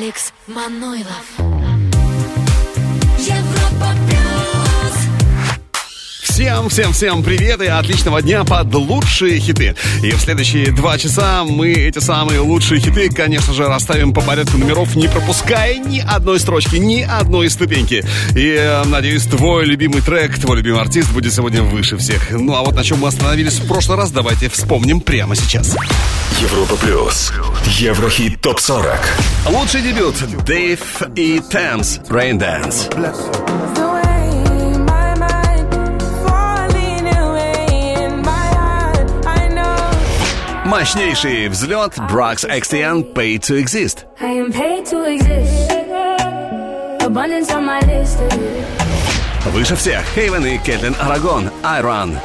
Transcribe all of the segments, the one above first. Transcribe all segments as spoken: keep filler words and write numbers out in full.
Алекс Манойлов. Европа плюс. Всем, всем, всем привет и отличного дня под лучшие хиты. И в следующие два часа мы эти самые лучшие хиты, конечно же, расставим по порядку номеров, не пропуская ни одной строчки, ни одной ступеньки. И, надеюсь, твой любимый трек, твой любимый артист будет сегодня выше всех. Ну а вот на чем мы остановились в прошлый раз, давайте вспомним прямо сейчас. Европа плюс. Еврохит топ сорок. Лучший дебют. Дэйв и Тэмс. Rain Dance. Мощнейший взлет. Бракс икс ти эн. Paid to Exist. Выше всех. Хейвен и Кэтлин Арагон. I Run.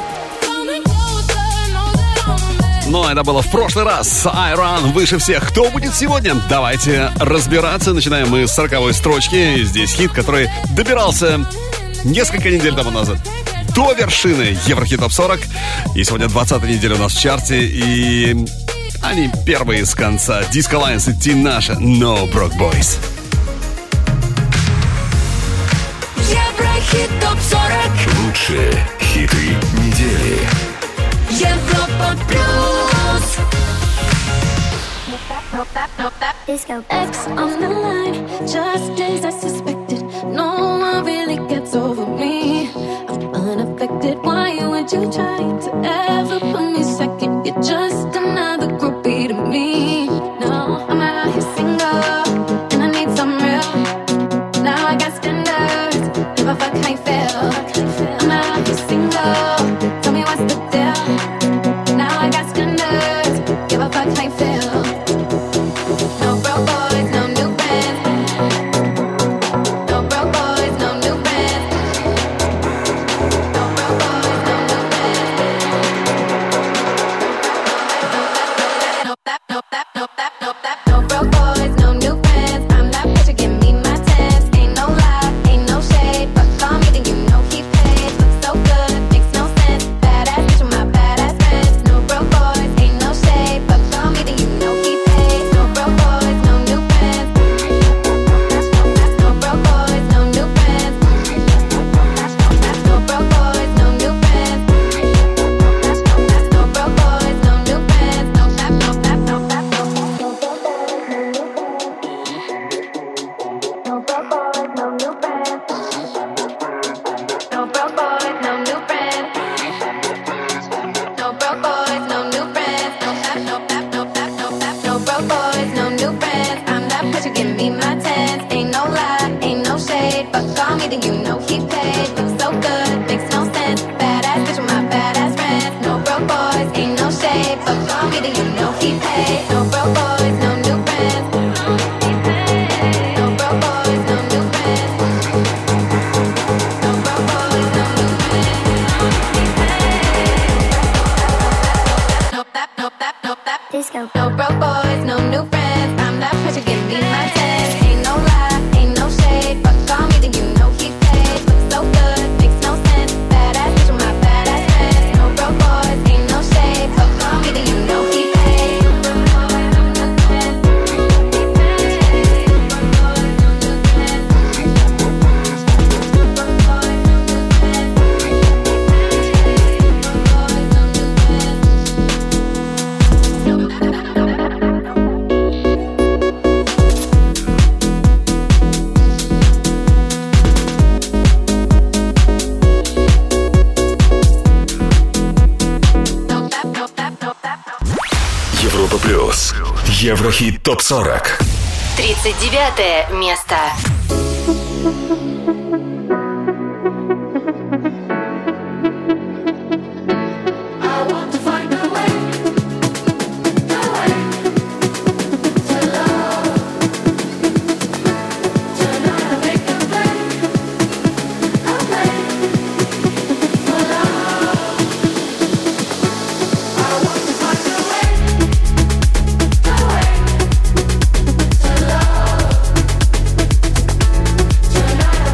Но это было в прошлый раз. I Run выше всех. Кто будет сегодня? Давайте разбираться. Начинаем мы с сороковой строчки. Здесь хит, который добирался несколько недель тому назад до вершины Еврохит топ сорок. И сегодня двадцатая неделя у нас в чарте. И они первые с конца. Disco Alliance и Tinashe. No Broke Boys. Еврохит топ сорок. Лучшие хиты недели. Европа плюс. Disco X on the line, just as I suspected. No one really gets over me. I'm unaffected. Why would you try to ever put me second? You're just another groupie to me. No, I'm out here single, and I need some real. Now I got standards. If I fuck, I fail. I'm out here single. Tell me what's the deal. Now I got standards. Give a fuck, I fail. No broke boys, no new bands. No broke boys, no new bands. No broke boys, no new bands. No that, no that, no that, no that. No broke boys, no new bands. I'm that bitch, give me my tens. Ain't no lie, ain't no shade, but call me then you know he paid. Looks so good, makes no sense. Badass bitch with my badass friends. No broke boys, ain't no shade, but call me then you know he paid. No broke boys, no new bands. No broke boys, no new bands. No broke boys, no new bands. No broke boys, no new bands. No that, no that, no that, no that. No broke boys, no new bands. No broke boys, no new bands. No broke boys, no new bands. No that, no that, no that, no that. No broke boys, no new bands. I'm that bitch, you give me my tens. Ain't no lie, ain't no shade, but call me then you know he paid. Looks so good, makes no sense. Badass bitch with my badass friends. No broke boys, ain't no shade, but call me then you know he paid. No broke boys, no new bands. No broke boys, no new bands. No broke boys, no new bands. No that, no that, no that. Disco. No broke boys, no new friends. I'm that bitch, you give me my tens. Ain't no lie, ain't no shade, but call me then you know he paid. Looks so good, makes no sense. Badass bitch with my badass friends. No broke boys, ain't no shade, but call me then you know he paid. Европа плюс. Еврохит топ сорок. тридцать девятое место. Tonight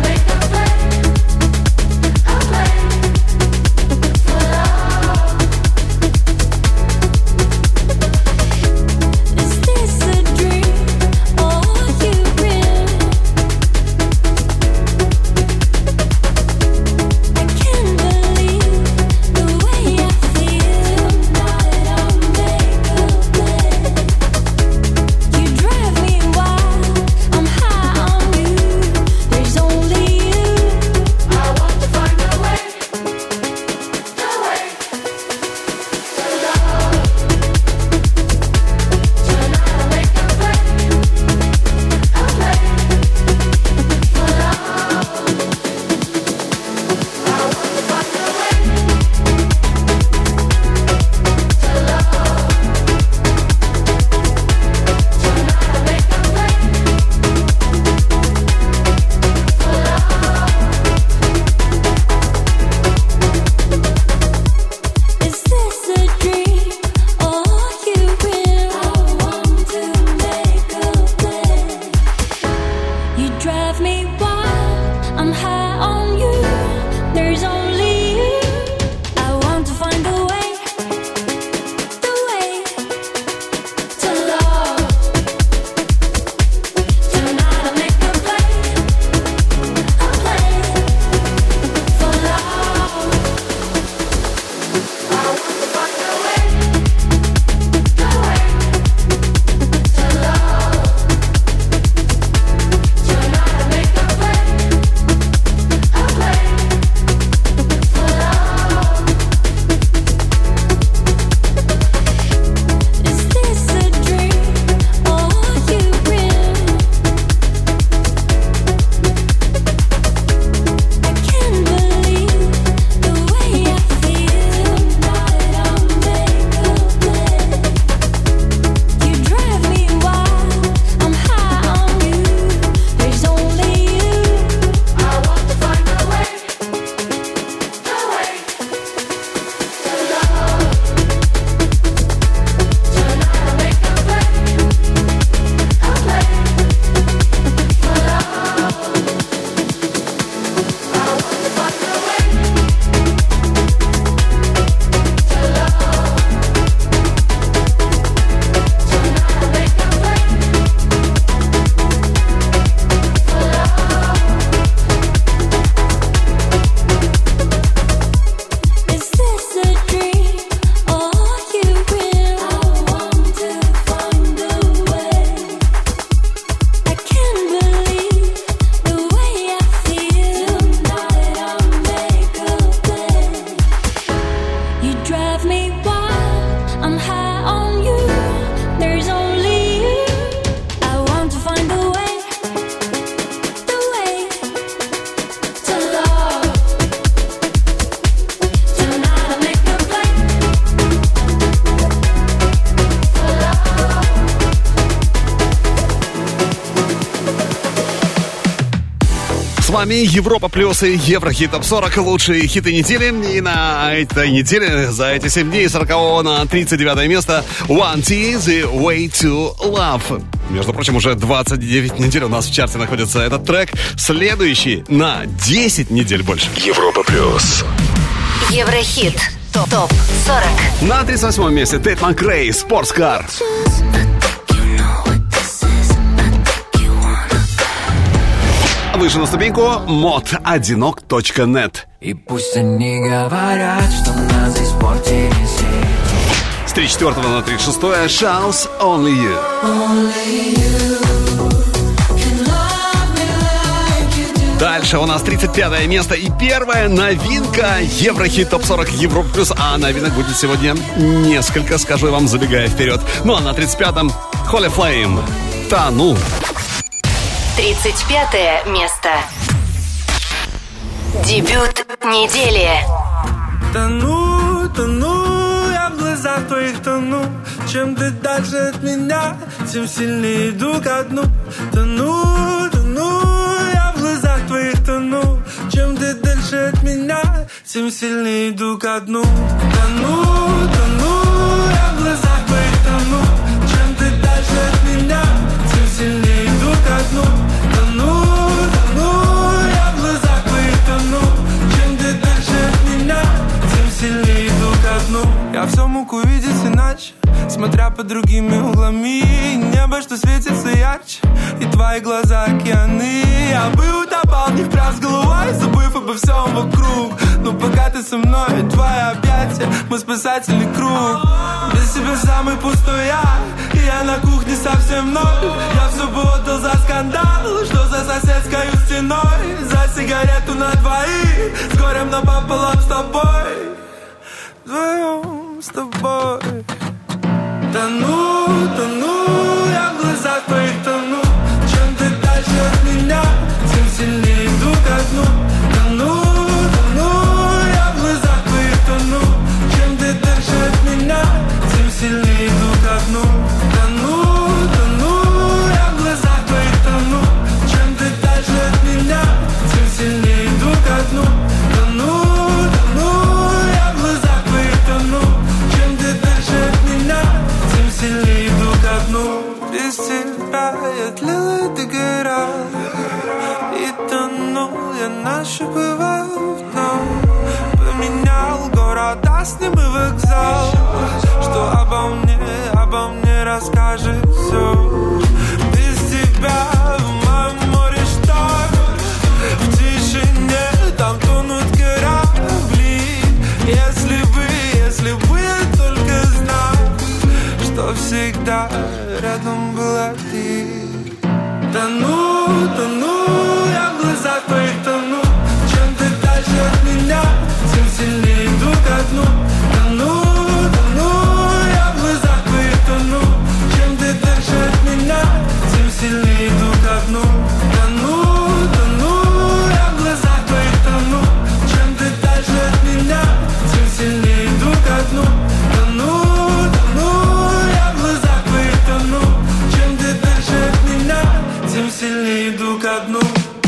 вами Европа Плюс и Еврохит Топ сорок. Лучшие хиты недели. И на этой неделе, за эти семь дней, сорокового на тридцать девятое место One T, The Way to Love. Между прочим, уже двадцать девять недель у нас в чарте находится этот трек. Следующий на десять недель больше. Европа Плюс. Еврохит Топ сорок. На тридцать восьмом месте Тейт Макрей, Спортскар. Выше на ступеньку мод одинок точка нет. И пусть они говорят, что нас испортили все. С тридцать четвёртого на тридцать шестое Shouse Only You. Only you can love me like you do. Дальше у нас тридцать пятое место и первая новинка Еврохит Топ сорок Европа Плюс. А новинок будет сегодня несколько, скажу я вам, забегая вперед. Ну а на тридцать пятом Holy Flame. Тону. тридцать пятое место. Дебют недели. Тону, тону, я в глазах твоих тону. Чем ты дальше от меня, тем сильнее иду ко дну. Тону, тону, я в глазах твоих тону. Чем ты дальше от меня, тем сильнее иду ко дну. Тону, тону, я в глазах твоих тону. Чем ты дальше от меня, тем сильнее иду ко дну. Тону, тону, я в глазах твоих тону. Чем ты дальше от меня, тем сильнее иду ко дну. Я все мог увидеть иначе, смотря под другими углами. Небо, что светится ярче, и твои глаза океаны. Я бы утопал в них прям с головой, забыв обо всем вокруг. Но пока ты со мной, твои объятия, мой спасательный круг. Без тебя самый пустой я, и я на кухне совсем ноль. Я все бы отдал за скандал, что за соседской стеной. За сигарету на двоих, с горем напополам с тобой. Вдвоем с тобой. Тону, тону, я в глазах твоих тону. Чем ты дальше от меня, тем сильнее иду ко дну. Тону, тону, я в глазах твоих тону. Чем ты дальше от меня, тем сильнее иду ко дну. Тону, тону, я в глазах твоих тону. Чем ты дальше от меня, тем сильнее иду ко дну. Тону, тону, я в глазах твоих тону. Чем ты дальше от меня, тем сильнее иду ко дну. Без тебя я тлела, догорал. И тонул я нащупывал дно. Поменял город, а с ним и вокзал. Что обо мне, обо мне расскажет все. Без тебя в моем море шторм. В тишине там тонут корабли. Если бы, если бы я только знал, что всегда рядом была ты. Тону, тону, я в глазах твоих тону. Чем ты дальше от меня, тем сильнее иду ко дну. Тону, тону, я в глазах твоих тону. Чем ты дальше от меня, тем сильнее иду ко дну. Тону, тону, я в глазах твоих тону. Чем ты дальше от меня, тем сильнее иду ко дну. Тону, тону, я в глазах твоих тону. Чем ты дальше от меня, тем сильнее иду ко дну.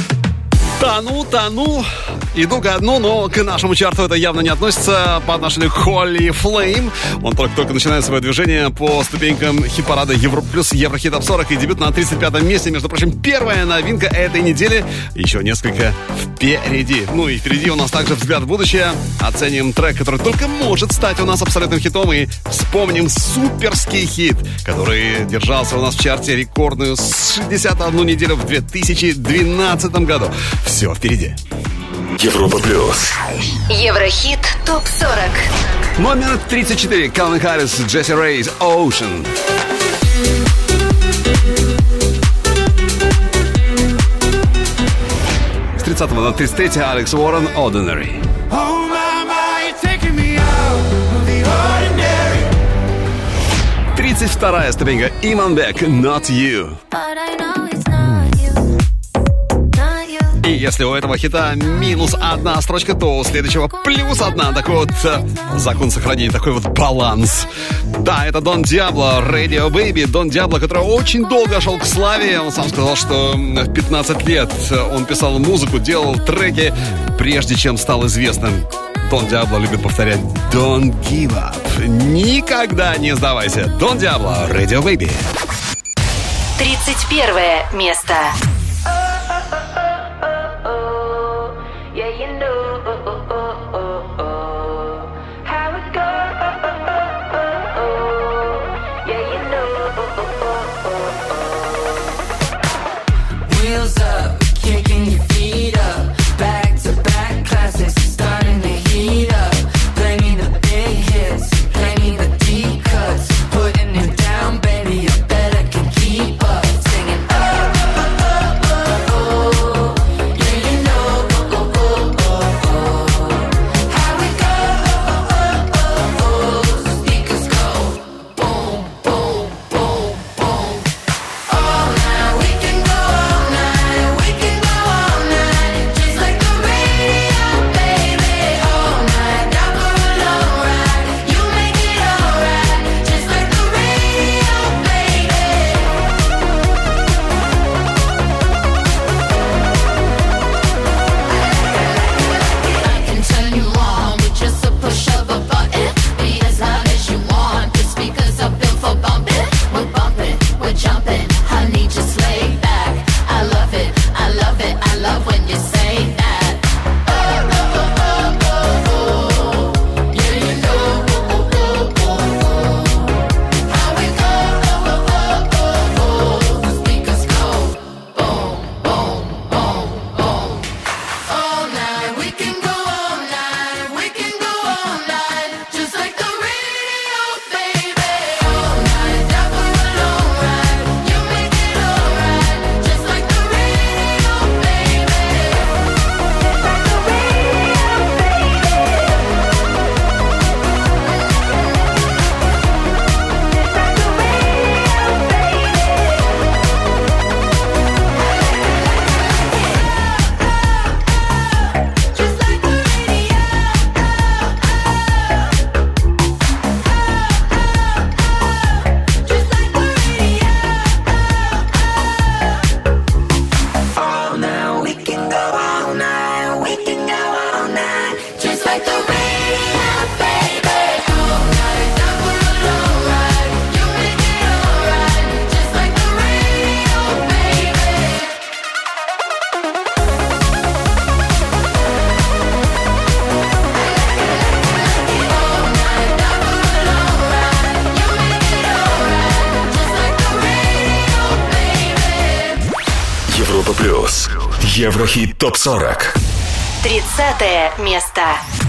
Тону, тону, иду ко дну, но к нашему чарту это явно не относится по отношению к Holy Flame. Он только-только начинает свое движение по ступенькам хит-парада Европа Плюс, Еврохит Топ сорок и дебют на тридцать пятом месте. Между прочим, первая новинка этой недели. Еще несколько впереди. Ну и впереди у нас также взгляд в будущее. Оценим трек, который только может стать у нас абсолютным хитом. И вспомним суперский хит, который держался у нас в чарте рекордную шестьдесят одну неделю в две тысячи двенадцатом году. Все впереди. Европа Плюс. Еврохит Топ сорок. Номер тридцать четыре. Калвин Харрис, Джесси Рейс, Ocean. С тридцатого на тридцать третье Алекс Уоррен, Ordinary. тридцать вторая ступенька Иманбек, Not You. But I know it's not you, not you. И если у этого хита минус одна строчка, то у следующего плюс одна. Такой вот э, закон сохранения, такой вот баланс. Да, это Дон Диабло, Radio Baby. Дон Диабло, который очень долго шел к славе. Он сам сказал, что в пятнадцать лет он писал музыку, делал треки, прежде чем стал известным. Дон Диабло любит повторять «Don't give up». Никогда не сдавайся. Дон Диабло, Radio Baby. тридцать первое место. Wheels up, kicking your feet up. Back to back classics, starting to heat up. Play me the big hits, play me the deep cuts. Putting it down, baby, I bet I can keep up. Singing oh, oh, oh, oh, oh. Yeah, you know, oh, oh, oh, oh, oh. How we go, oh, oh, oh, oh. The speakers go boom, boom, boom, boom. All night, we can go all night, we can go all night. Just like the radio, baby. All night, down for a long ride. You make it alright. Just like the radio, baby. I can turn you on with just a push of a button. Be as loud as you want. The speakers are built for bumping. We're bumping, we're jumping. Honey, just lay back. I love it, I love it, I love when you say that. Oh, oh, oh, oh, oh, oh. Yeah, you know, oh, oh, oh, oh, oh. How we go, oh, oh, oh, oh, oh. The speakers go boom, boom, boom, boom. All night, we can go all night, we can go all night. Just like the radio, baby. All night, down for a long ride. You make it alright. Just like the radio, baby. Just like the radio. Just like the radio. All night, we can go all night, we can go all night. Just like the radio, baby. All night, down for a long ride. You make it alright. Just like the radio, baby. All night, down for a long ride. You make it alright. Just like the radio, baby. Европа плюс. Еврохит топ сорок. тридцатое место.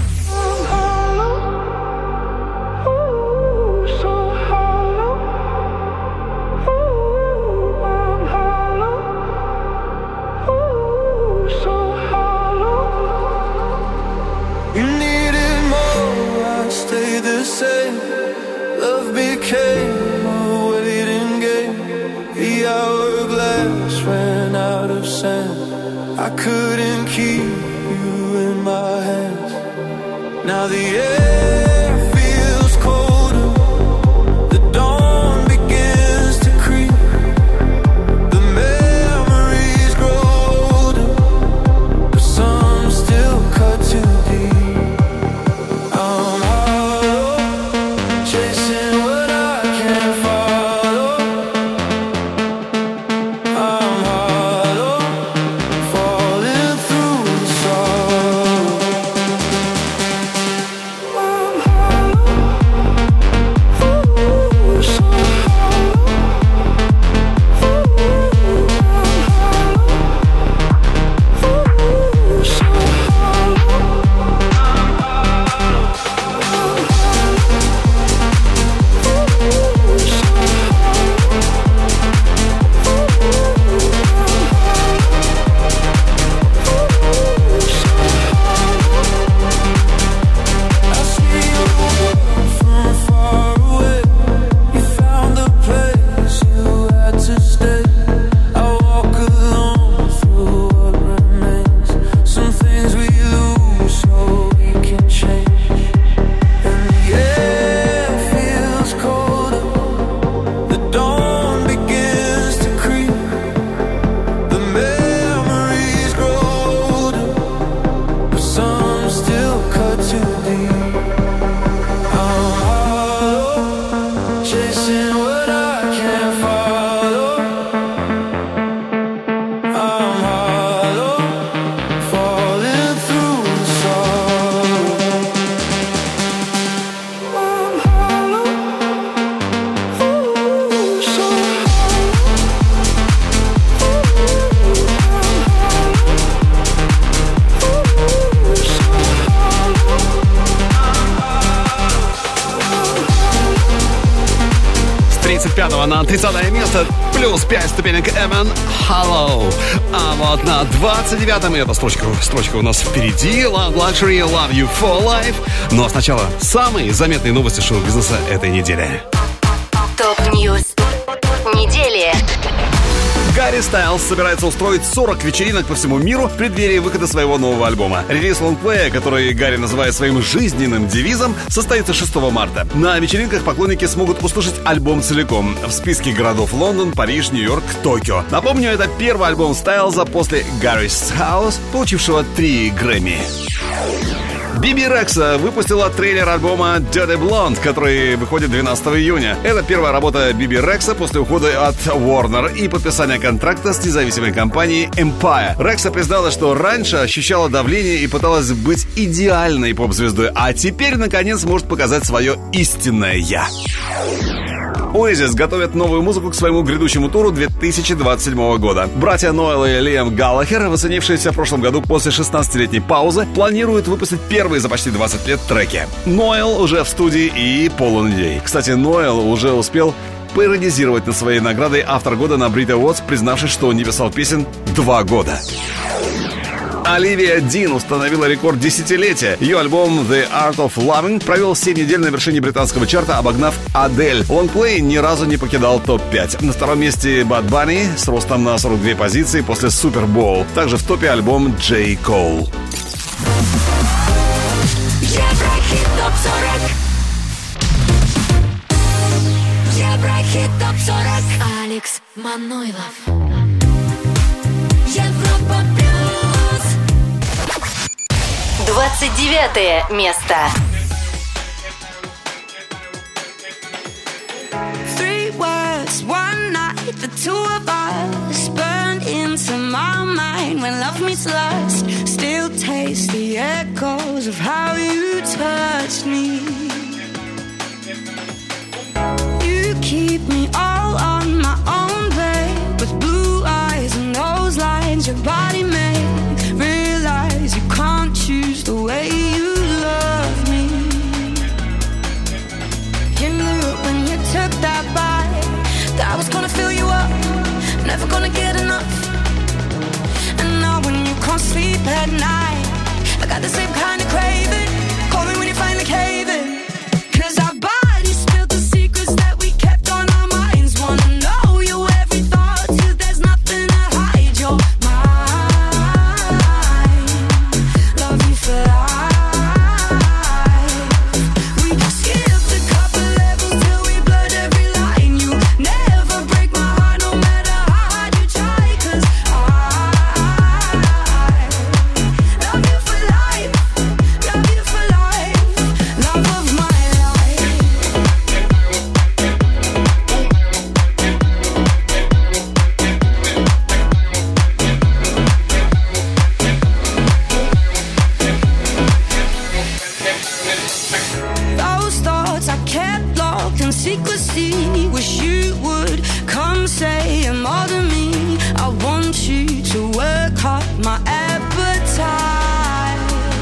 You needed more, I stayed the same. Love became a waiting game. The hourglass ran out of sand. I couldn't keep you in my hands. Now the air feels colder. The dawn begins to creep. The memories grow older, but some still cut too deep. I'm hollow, chasing what I can't follow. I'm hollow, falling through the sorrow. I'm на тридцатое место, плюс пять ступенек Evan Hollow. А вот на двадцать девятом, и эта строчка, строчка у нас впереди, Love Luxury, Love You For Life. Ну а сначала самые заметные новости шоу-бизнеса этой недели. Топ-ньюс недели. Гарри Стайлз собирается устроить сорок вечеринок по всему миру в преддверии выхода своего нового альбома. Релиз лонгплея, который Гарри называет своим жизненным девизом, состоится шестого марта. На вечеринках поклонники смогут услышать альбом целиком. В списке городов Лондон, Париж, Нью-Йорк, Токио. Напомню, это первый альбом Стайлза после Гарry's House, получившего три Грэмми. Биби Рекса выпустила трейлер альбома Dirty Blonde, который выходит двенадцатого июня. Это первая работа Биби Рекса после ухода от Warner и подписания контракта с независимой компанией Empire. Рекса признала, что раньше ощущала давление и пыталась быть идеальной поп-звездой, а теперь, наконец, может показать свое истинное «я». Oasis готовят новую музыку к своему грядущему туру две тысячи двадцать седьмого года. Братья Ноэл и Лиам Галлахер, воценившиеся в прошлом году после шестнадцатилетней паузы, планируют выпустить первые за почти двадцать лет треки. Ноэл уже в студии и полон идей. Кстати, Ноэл уже успел поиронизировать над своей наградой автор года на Brit Awards, признавшись, что он не писал песен два года. Оливия Дин установила рекорд десятилетия. Ее альбом The Art of Loving провел семь недель на вершине британского чарта, обогнав Адель. Лонгплей ни разу не покидал топ пять. На втором месте Bad Bunny с ростом на сорок две позиции после Super Bowl. Также в топе альбом J. Cole. Еврохит топ сорок. Еврохит топ сорок. Алекс Манойлов. Европа плюс. двадцать девятое место. Three words, one night, the two of us burned into my mind when love meets lust. Still taste the echoes of how you touched me. You keep me all on my own, babe, with blue eyes and those lines your body made. Realize you can't choose the way you love me. You knew when you took that bite that I was gonna fill you up, never gonna get enough. And now when you can't sleep at night, I got the same kind of craving. Call me when you finally cave in. Cause our bodies spilled the secrets that we kept on our minds. Wanna know your every thought till there's nothing to hide. Your mind, love you for life. We skipped a couple levels till we blurred every line. You never break my heart no matter how hard you try. Cause I love you for life, love you for life, love of my life. Those thoughts I kept locked in secrecy. Wish you would come say them all to me. I want you to work hard my appetite.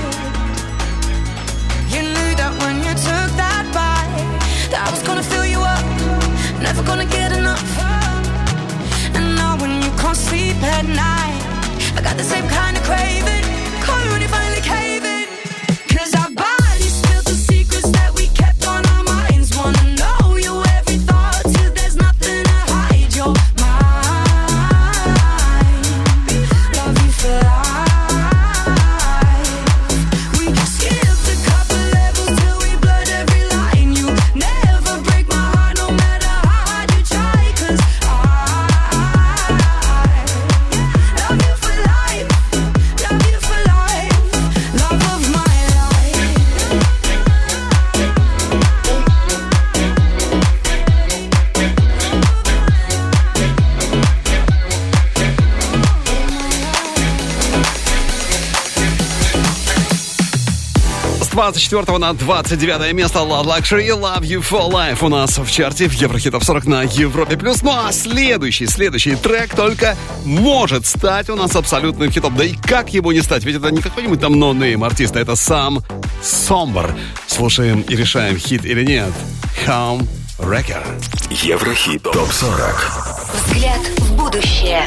You knew that when you took that bite that I was gonna fill you up, never gonna get enough. And now when you can't sleep at night, I got the same kind of craving. Call me when you finally cave in. Cause our bodies spilled the secrets that we kept on our minds. Wanna know your every thought till there's nothing to hide. Your mind, love you for life. We skipped a couple levels till we blurred every line. You never break my heart no matter how hard you try. Cause I love you for life, love you for life, love of my life. С двадцать четвёртого на двадцать девятое место Love Luxury, Love You For Life у нас в чарте в Еврохит топ сорок на Европе+. Ну а следующий, следующий трек только может стать у нас абсолютным хитом. Да и как его не стать? Ведь это не какой-нибудь там ноунейм артист, а это сам Somber. Слушаем и решаем, хит или нет. Home Wrecker. Еврохит топ сорок. Взгляд в будущее.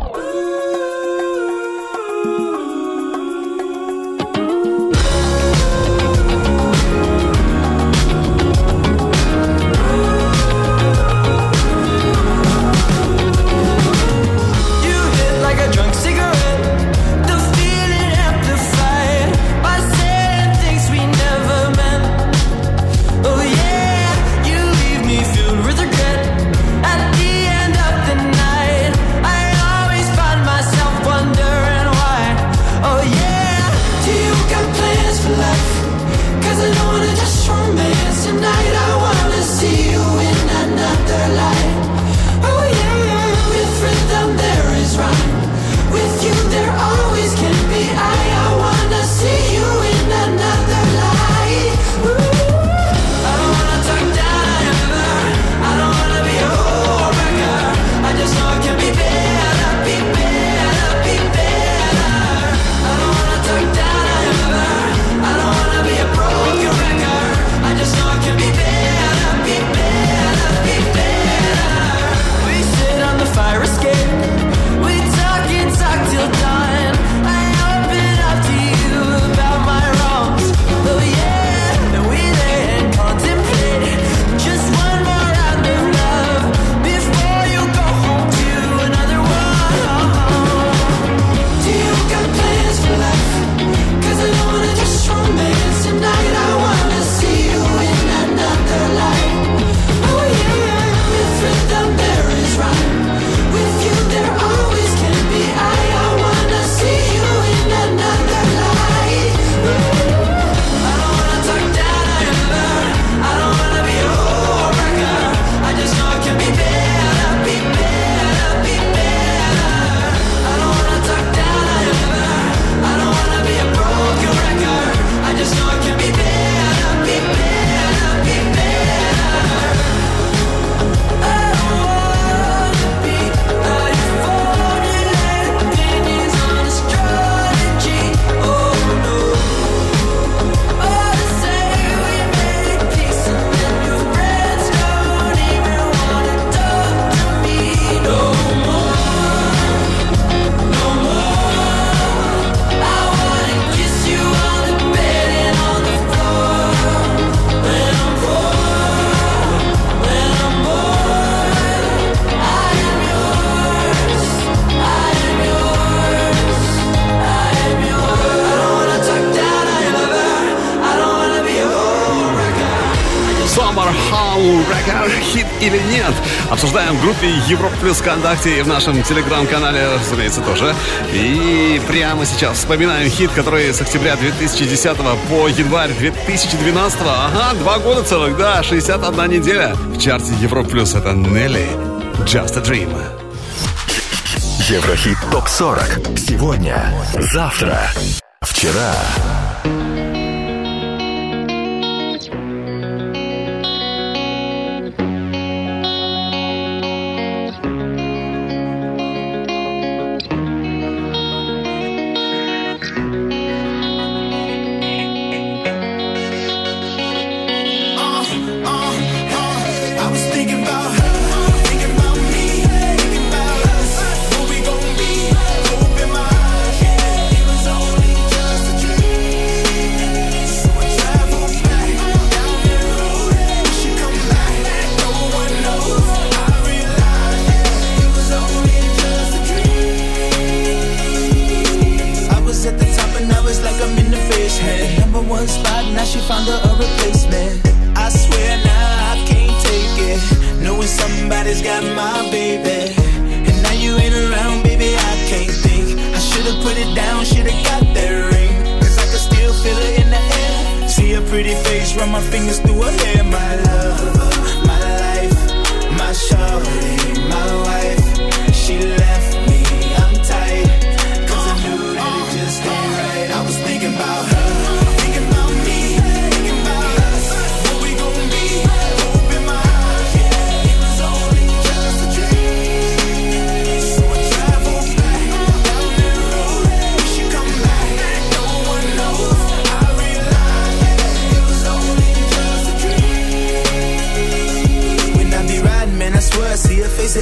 Хит или нет? Обсуждаем в группе Европа Плюс ВКонтакте и в нашем телеграм-канале, разумеется, тоже. И прямо сейчас вспоминаем хит, который с октября две тысячи десятого по январь две тысячи двенадцатого. Ага, два года целых, да, шестьдесят одна неделя. В чарте Европа Плюс это Нелли, Just a Dream. Еврохит топ сорок. Сегодня, завтра, вчера.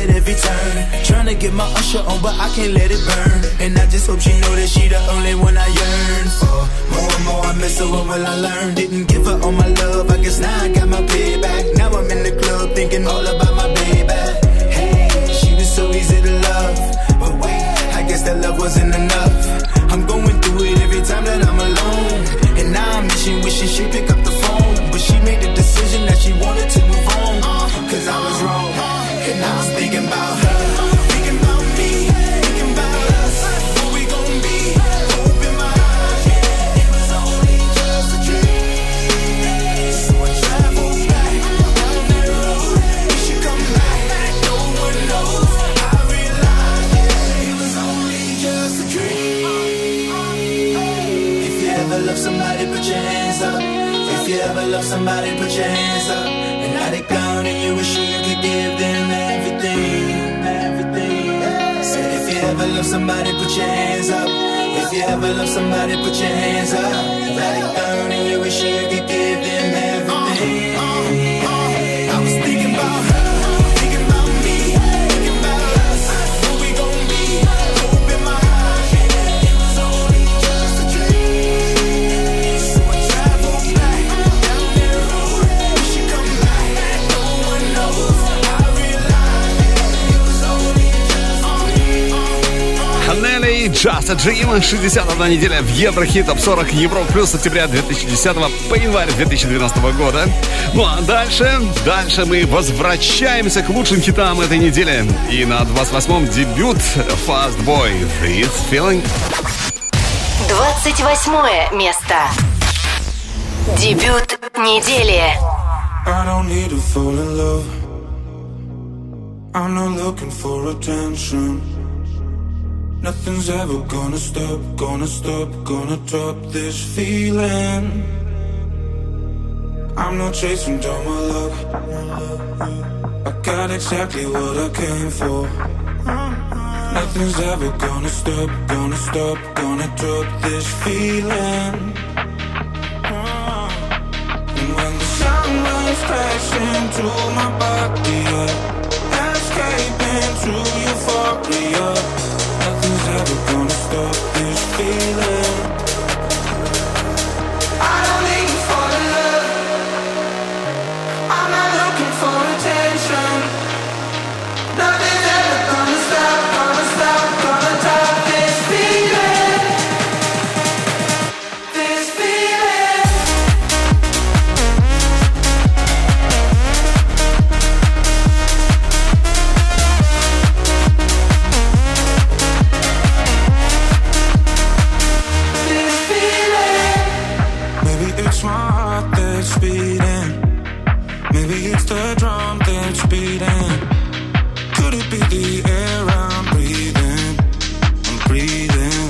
at every turn. Trying to get my usher on, but I can't let it burn. And I just hope she know that she the only one I yearn for. More and more I miss her, what will I learn? Didn't give her all my love, I guess now I got my payback. Now I'm in the club thinking all about my baby. Hey, she was so easy to love, but wait, I guess that love wasn't enough. I'm going through it every time that I'm alone, and now I'm wishing, wishing she'd pick up the phone. But she made the decision that she wanted to move on, cause I was wrong, and I was thinking about her, thinking about me, thinking about us, what we gon' be, hope in my eyes, yeah, it was only just a dream. So I traveled back down that road, we should come back, no one knows. I realized, yeah, it was only just a dream. If you ever love somebody, put your hands up. If you ever love somebody, put your hands up. And now they gone and you wish you could give them everything, everything. Said if you ever love somebody, put your hands up. If you ever love somebody, put your hands up. Now they gone and you wish you could give them everything. I was thinking about her, thinking about me, thinking about us, what we gon' be, hope in my eyes, yeah, it was only just a dream. So I traveled back down that road, we should come back, no one knows. I realized, yeah, it was only just a dream. Nelly, Just a Dream, шестьдесят одна неделя в Еврохит Топ сорок Европа плюс с октября две тысячи десятого по январь две тысячи двенадцатого года. Ну а дальше, дальше мы возвращаемся к лучшим хитам этой недели. И на двадцать восьмом дебют Fast Boy, This Feeling. двадцать восьмое место. Дебют недели. I don't need to fall in love. I'm not looking for attention. Nothing's ever gonna stop, gonna stop, gonna drop this feeling. I'm not chasing down my luck. I got exactly what I came for. Nothing's ever gonna stop, gonna stop, gonna drop this feeling. And when the sunlight crashing through my body, yeah, escaping through euphoria. Nothing's ever gonna stop this feeling. I don't need to fall in love. I'm not looking for attention. Nothing's ever gonna stop, gonna stop, gonna stop this feeling. This feeling. This feeling. Maybe it's my heart that's beating. Maybe it's the drum that's beating. Could it be the air I'm breathing? I'm breathing.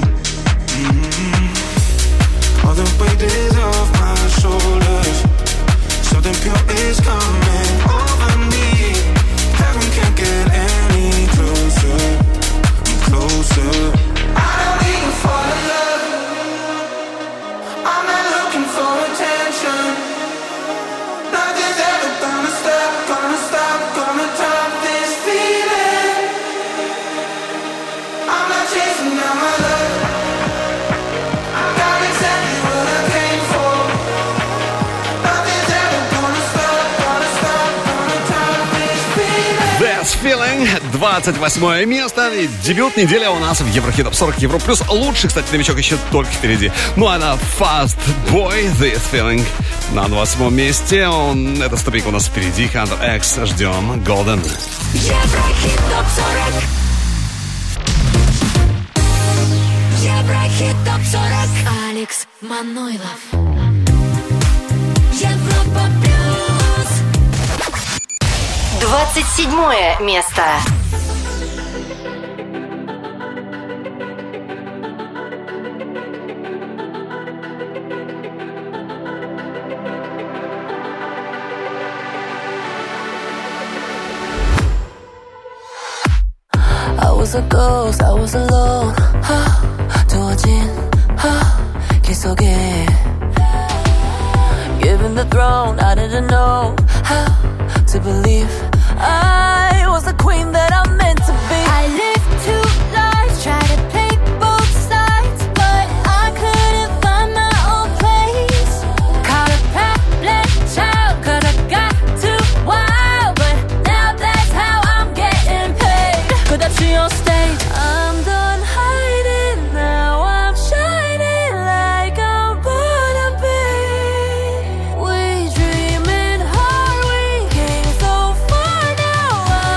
Mm-hmm. All the weight is off my shoulders. Something pure is coming over me. Heaven can't get any closer. I'm closer. I don't need to fall in love. I'm not looking for attention. Nothing's ever gonna stop, gonna stop, gonna top this feeling. I'm not chasing down my love. I got exactly what I came for. Nothing's ever gonna stop, gonna stop, gonna top this feeling. This Feeling, двадцать восьмое место. И дебют недели у нас в Еврохит Топ сорок Европа плюс. Лучший, кстати, новичок еще только впереди. Ну а на Fast Boy, This Feeling на двадцать восьмом месте. Он, эта ступенька у нас впереди. Hunter X, ждем Golden. Еврохит топ сорок. Еврохит топ сорок. Алекс Манойлов. Европа плюс. двадцать седьмое место. I was a ghost, I was alone. 두어진 길 속에 Given the throne, I didn't know how to believe I was was the queen that I'm meant to be. I lived two lives, tried to play both sides, but I couldn't find my own place. Caught a problem child, cause I got too wild, but now that's how I'm getting paid. Could I see on stage? I'm done hiding, now I'm shining like I'm born to be. We dreaming hard, we came so far, now I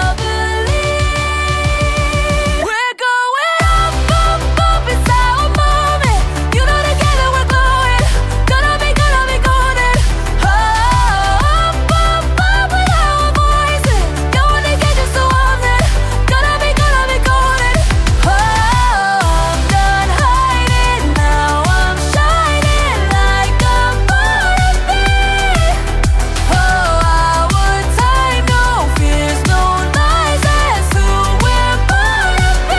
believe. We're going up, up, up, it's our moment. You know together we're glowing. Gonna be, gonna be golden. Oh, up, up, up with our voices. Going to get you so I'm there. Gonna be, gonna be golden. Oh, I'm done hiding, now I'm shining like I'm born to be. Oh, our time, no fears, no lies, that's who we're born to be.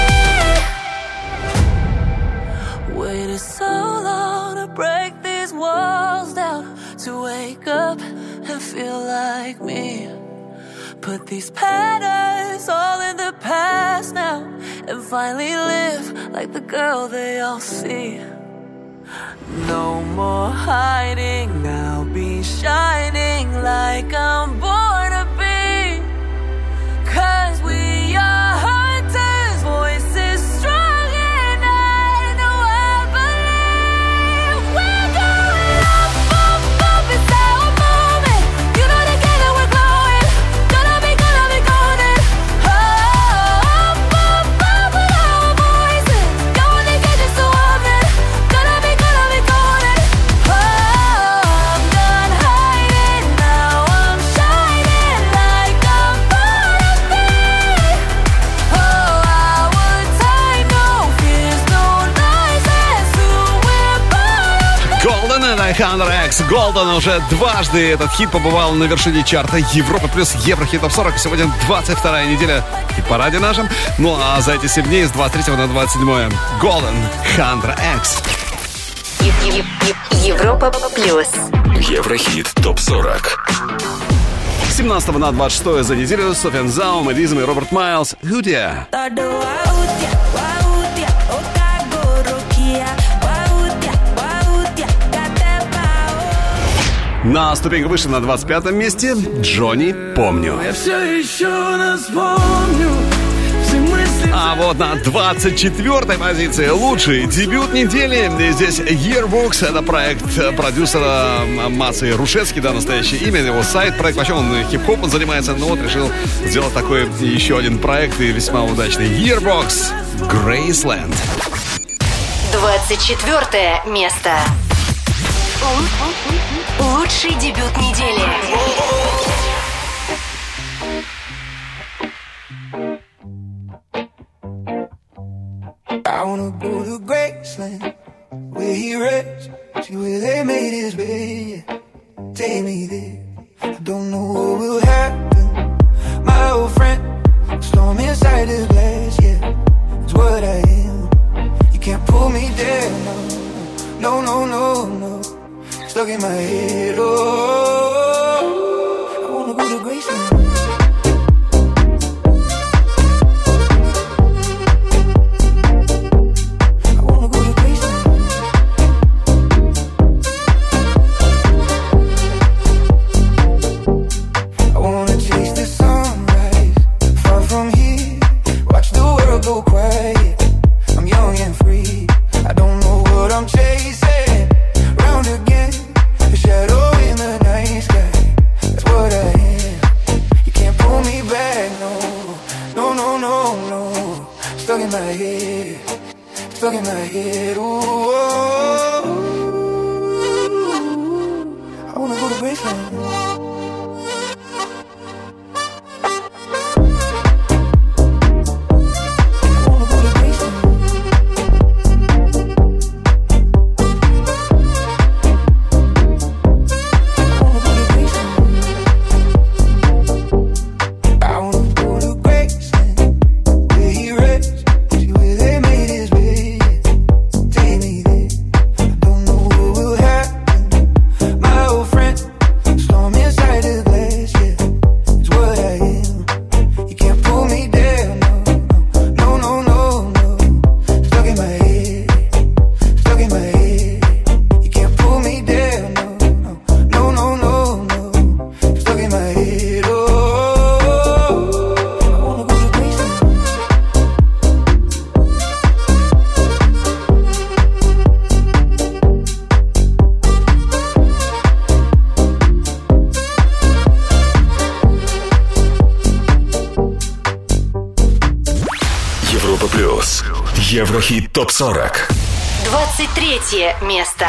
Waited so long to break these walls down, to wake up and feel like me. Put these patterns all in the past now, and finally live like the girl they all see. No more hiding, I'll be shining like I'm born to be. Cause we are hunters, voices strong, and I know I believe. We're going up, up, up, it's our moment. You know together we're glowing. Gonna be, gonna be golden. Oh, up, up, up with our voices. Going to get you so I'm there. Gonna be, gonna be golden. Oh, I'm done hiding, now I'm shining like I'm born to be. Oh, our time, no fears, no lies, that's who we're born to be. Golden and Alejandro X. Golden уже дважды этот хит побывал на вершине чарта Европа плюс Еврохит топ сорок. Сегодня двадцать вторая неделя в параде нашем. Ну а за эти семь дней с двадцать третьего на двадцать седьмое Golden, Alejandro X. Европа плюс. Еврохит топ сорок. С семнадцатого на двадцать шестое за неделю Софиан Заум, Эдизм и Роберт Майлз. Худия. На ступеньку выше на двадцать пятом месте Джонни «Помню». Я все еще нас помню. Все мысли. А вот на двадцать четвёртой позиции лучший дебют недели. Здесь Yearbooks. Это проект продюсера Масы Рушецки, да, настоящее имя, его сайт. Проект, вообще он хип-хопом занимается, но вот решил сделать такой еще один проект, и весьма удачный. Yearbooks, Graceland. двадцать четвёртое место. Лучший дебют недели. I wanna go to Graceland, where he rests, see where they made his bed. Take me there. I don't know what will happen. My old friend, storm inside the glass, yeah, it's what I am. You can't pull me down, no, no, no, no, no. Stuck in my head, oh, I wanna go to Graceland. Stuck in my head, ooh, I wanna go to Graceland. Inside Европа плюс. Еврохит топ сорок. двадцать третье место.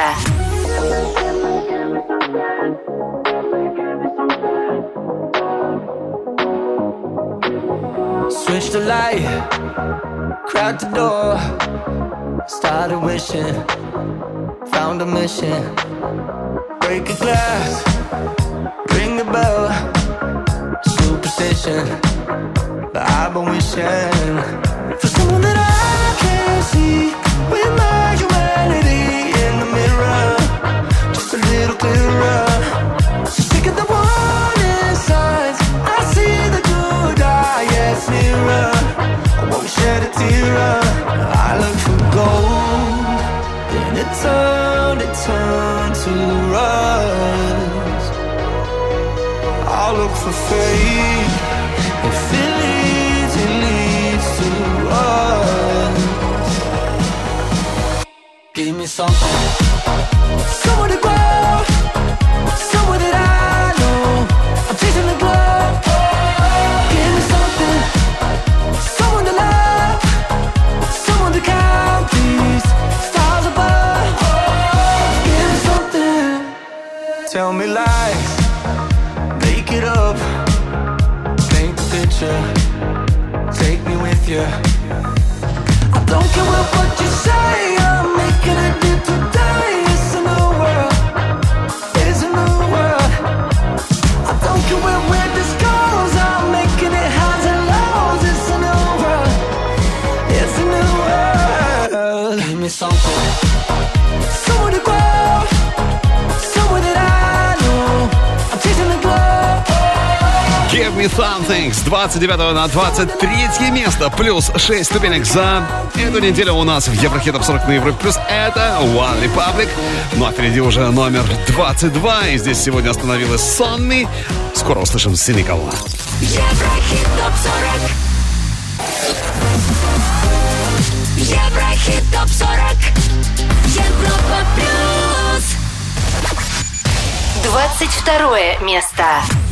Switch the light, crack the door, started wishing, found a mission. Break a glass, ring the bell, superstition. But I've been wishing for someone that I can see with my humanity in the mirror, just a little clearer. So sick of the warning signs, I see the good eye, yes, nearer. I won't shed a tear. I look for gold, then it turned, it turned to rust. I'll look for faith, if it leads, it leads to us. Give me something, somewhere to grow, somewhere that I know. I'm chasing the glow. Give me something, someone to love, someone to count these stars above. Give me something, tell me lies, make it up, paint the picture, take me with you. I don't care what you say, I'm making a dip today. It's a new world, it's a new world. I don't care where, where this goes, I'm making it highs and lows. It's a new world, it's a new world. Give me something, somewhere to grow, somewhere that I know. I'm chasing the glow. Give me something с двадцать девятого на двадцать третье место. Плюс шесть ступенек за эту неделю у нас в Еврохит топ сорок на Европе плюс. Это One Republic. Ну а впереди уже номер двадцать два. И здесь сегодня остановилась Сонми. Скоро услышим Cynical. Еврохит топ сорок. Еврохит топ сорок. Европа плюс. двадцать второе место.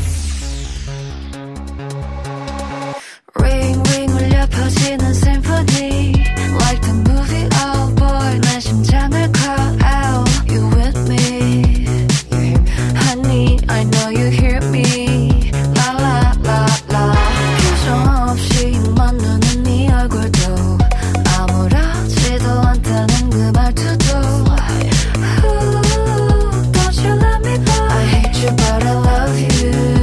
Ring ring 울려 퍼지는 symphony like the movie oh boy 내 심장을 call out you with me honey I know you hear me la la la la 표정 없이 입만 눈은 네 얼굴도 아무렇지도 않다는 그 말투도 Ooh, don't you let me go I hate you but I love you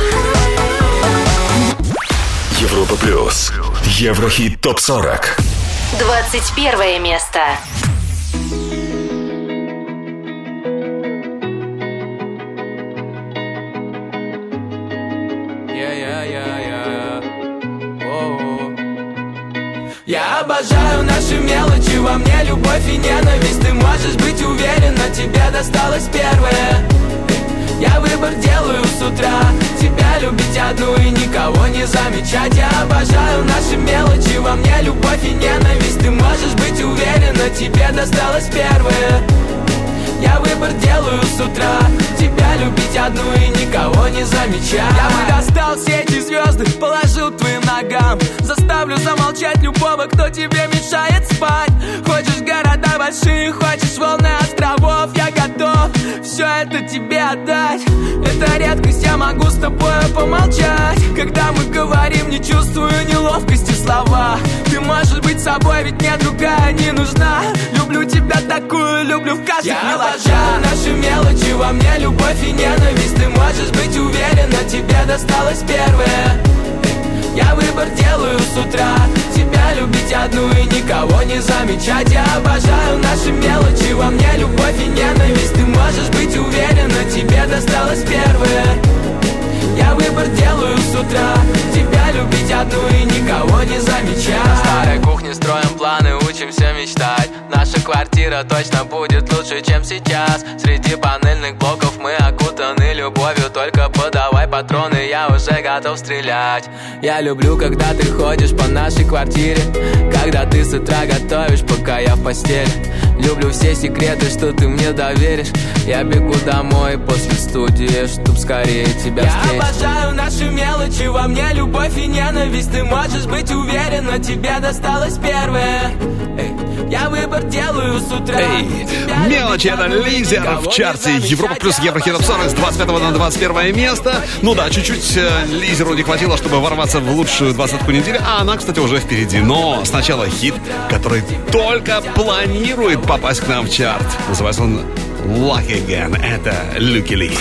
Еврохит топ сорок. двадцать первое место. Я обожаю наши мелочи, во мне любовь и ненависть. Ты можешь быть уверена, тебе досталось первое. Я выбор делаю с утра, тебя любить одну и никого не замечать. Я обожаю наши мелочи, во мне любовь и ненависть. Ты можешь быть уверена, тебе досталось первое. Я выбор делаю с утра, тебя любить одну и никого не замечать. Я бы достал все эти звезды, положил к твоим ногам. Заставлю замолчать любого, кто тебе мешает спать. Хочешь города большие, хочешь волны островов. Я готов все это тебе отдать. Это редкость, я могу с тобой помолчать. Когда мы говорим, не чувствую неловкости слова. Ты можешь быть собой, ведь мне другая не нужна. Люблю тебя такую, люблю в каждой мелочи. Я обожаю наши мелочи, во мне любовь и ненависть. Ты можешь быть уверена, тебе досталось первое. Я выбор делаю с утра, тебя любить одну и никого не замечать. Я обожаю наши мелочи, во мне любовь и ненависть. Ты можешь быть уверена, тебе досталось первое. Я выбор делаю с утра, тебя любить одну и никого не замечать. В старой кухне строим планы, учимся мечтать. Наша квартира точно будет лучше, чем сейчас. Среди панельных блоков мы окутаны любовью. Только подавай патроны, я уже готов стрелять. Я люблю, когда ты ходишь по нашей квартире, когда ты с утра готовишь, пока я в постели. Люблю все секреты, что ты мне доверишь. Я бегу домой после студии, чтоб скорее тебя встретить. Я обожаю наши мелочи, во мне любовь и ненависть. Ты можешь быть уверена, тебе досталось первое. Эй, я выбор делаю с утра. Эй, мелочи, это лидер в чарте Европа плюс Еврохит Топ сорок с двадцать пятого на двадцать первое место. Ну да, чуть-чуть э, лидеру не хватило, чтобы ворваться в лучшую двадцатку недели. А она, кстати, уже впереди. Но сначала хит, который только планирует попасть к нам в чарт. Называется он Lucky Again. Это Люки Ли.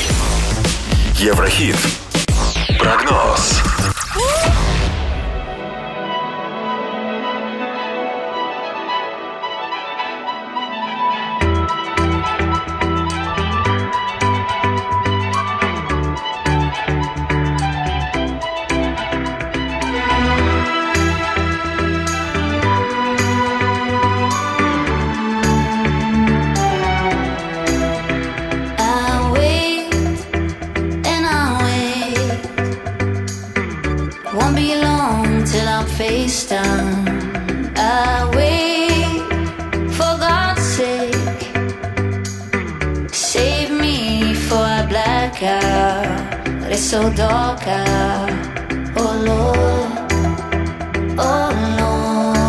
Еврохит. Прогноз. Face down, I wait for God's sake. Save me before I black out. It's so dark out. Oh Lord, oh Lord.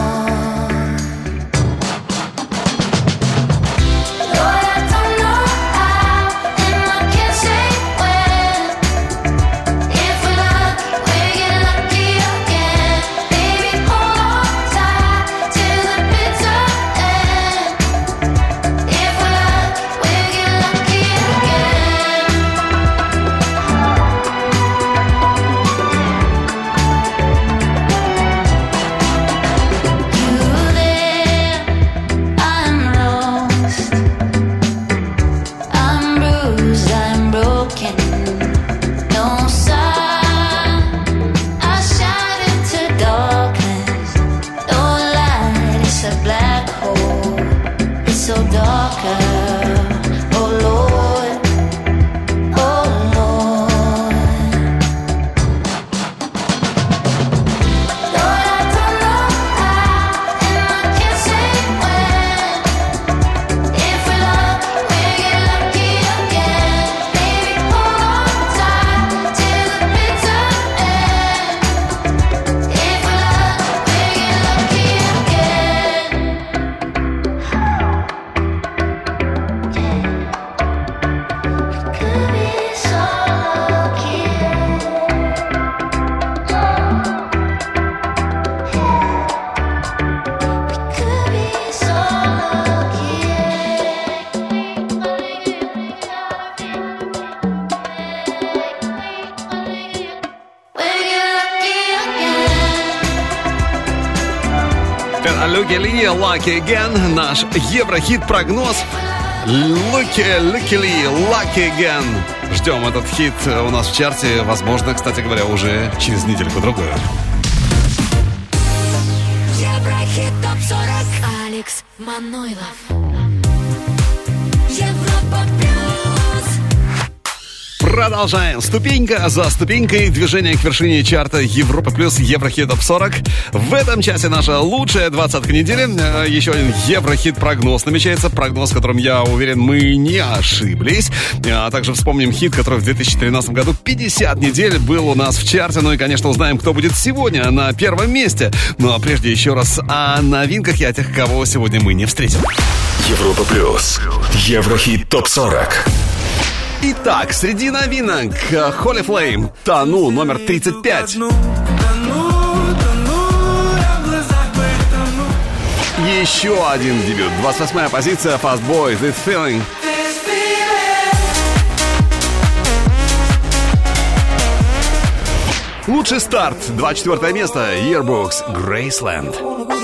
Lord, I don't know how, and I can't say when. If we're lucky, we're getting lucky again. Это Lucky Lee, Lucky Again, наш еврохит-прогноз. Lucky, Lucky Lee, Lucky Again. Ждем этот хит у нас в чарте. Возможно, кстати говоря, уже через недельку-другую. Еврохит топ сорок. Алекс Манойлов. Европа плюс. Продолжаем. Ступенька за ступенькой. Движение к вершине чарта Европа плюс Еврохит топ сорок. В этом часе наша лучшая двадцатка недели. Еще один Еврохит-прогноз намечается. Прогноз, в котором, я уверен, мы не ошиблись. А также вспомним хит, который в две тысячи тринадцатом году пятьдесят недель был у нас в чарте. Ну и, конечно, узнаем, кто будет сегодня на первом месте. Ну а прежде еще раз о новинках и о тех, кого сегодня мы не встретим. Европа плюс. Еврохит топ сорок. Итак, среди новинок Holy Flame, Тону, номер тридцать пять. Еще один дебют, двадцать восьмая позиция, Fast Boy, This Feeling. Лучший старт, двадцать четвёртое место, Yearbooks, Graceland.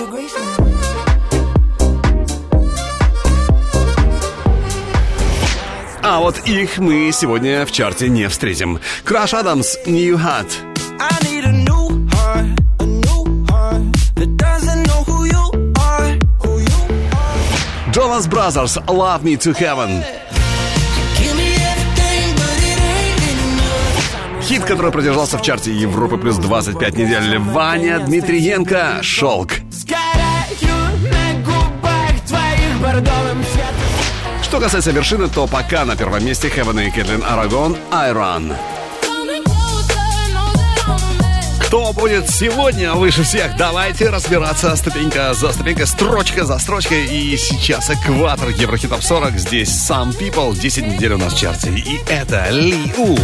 А вот их мы сегодня в чарте не встретим. Crash Adams, New Heart. Jonas Brothers, Love Me to Heaven. Хит, который продержался в чарте Европы плюс двадцать пять недель. Ваня Дмитриенко, Шелк. Что касается вершины, то пока на первом месте Heaven и Кэтлин Арагон, I Run. Кто будет сегодня выше всех? Давайте разбираться ступенька за ступенькой, строчка за строчкой. И сейчас экватор Еврохит топ сорок. Здесь Some People, десять недель у нас в чарте. И это Ли У.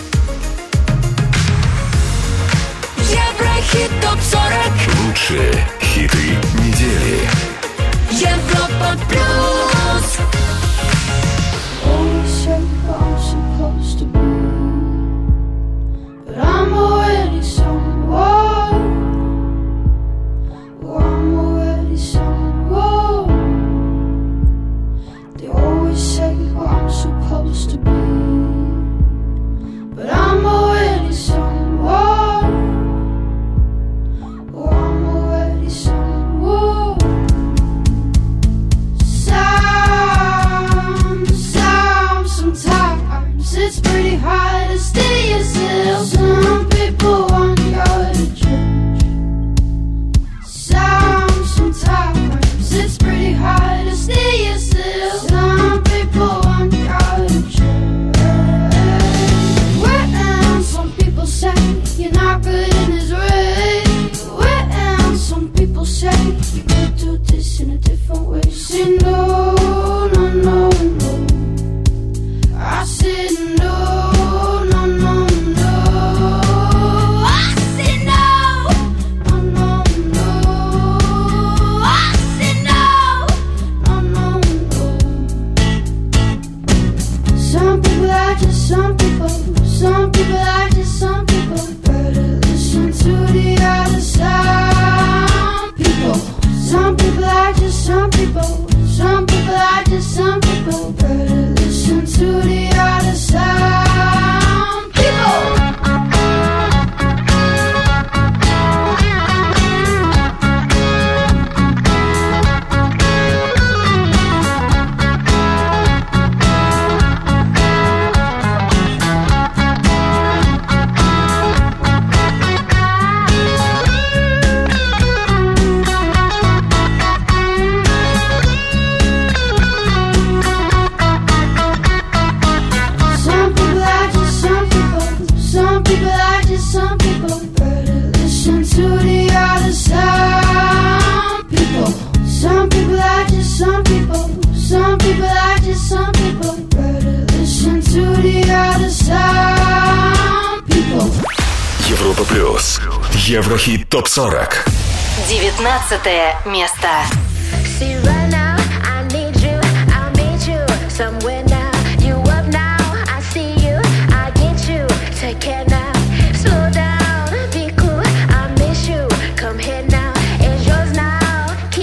Еврохит топ сорок. Лучшие хиты недели. Европа плюс. Always say what I'm supposed to be, but I'm already someone. Oh, I'm already someone. They always say what I'm supposed to be, but I'm already someone. Oh, I'm already someone. Sometimes it's pretty hard to stay yourself. Some people want you to judge. Some, sometimes it's pretty hard to stay yourself. Some people want you to judge. Well, some people say you're not good in this way. Well, some people say you could do this in a different way. Say no, no, no, no. I said no, no, no, no. I said no, no, no, no. I said no, no, no, no. Some people are just some people. Some people are just some people. Better listen to the other side. People. Some people are just some people. Some people are just some people. Better listen to the other side. People. Some people better listen to the other side. People. Some people are just some people. Some people are just some people. Better listen to the other side. People. Европа плюс. Еврохит топ сорок. девятнадцатое место. See right now, I need you, I'll meet you somewhere now. You up now, I see you, I get you. Take care now, slow down, be cool, I miss you. Come here now, it's yours now. Keep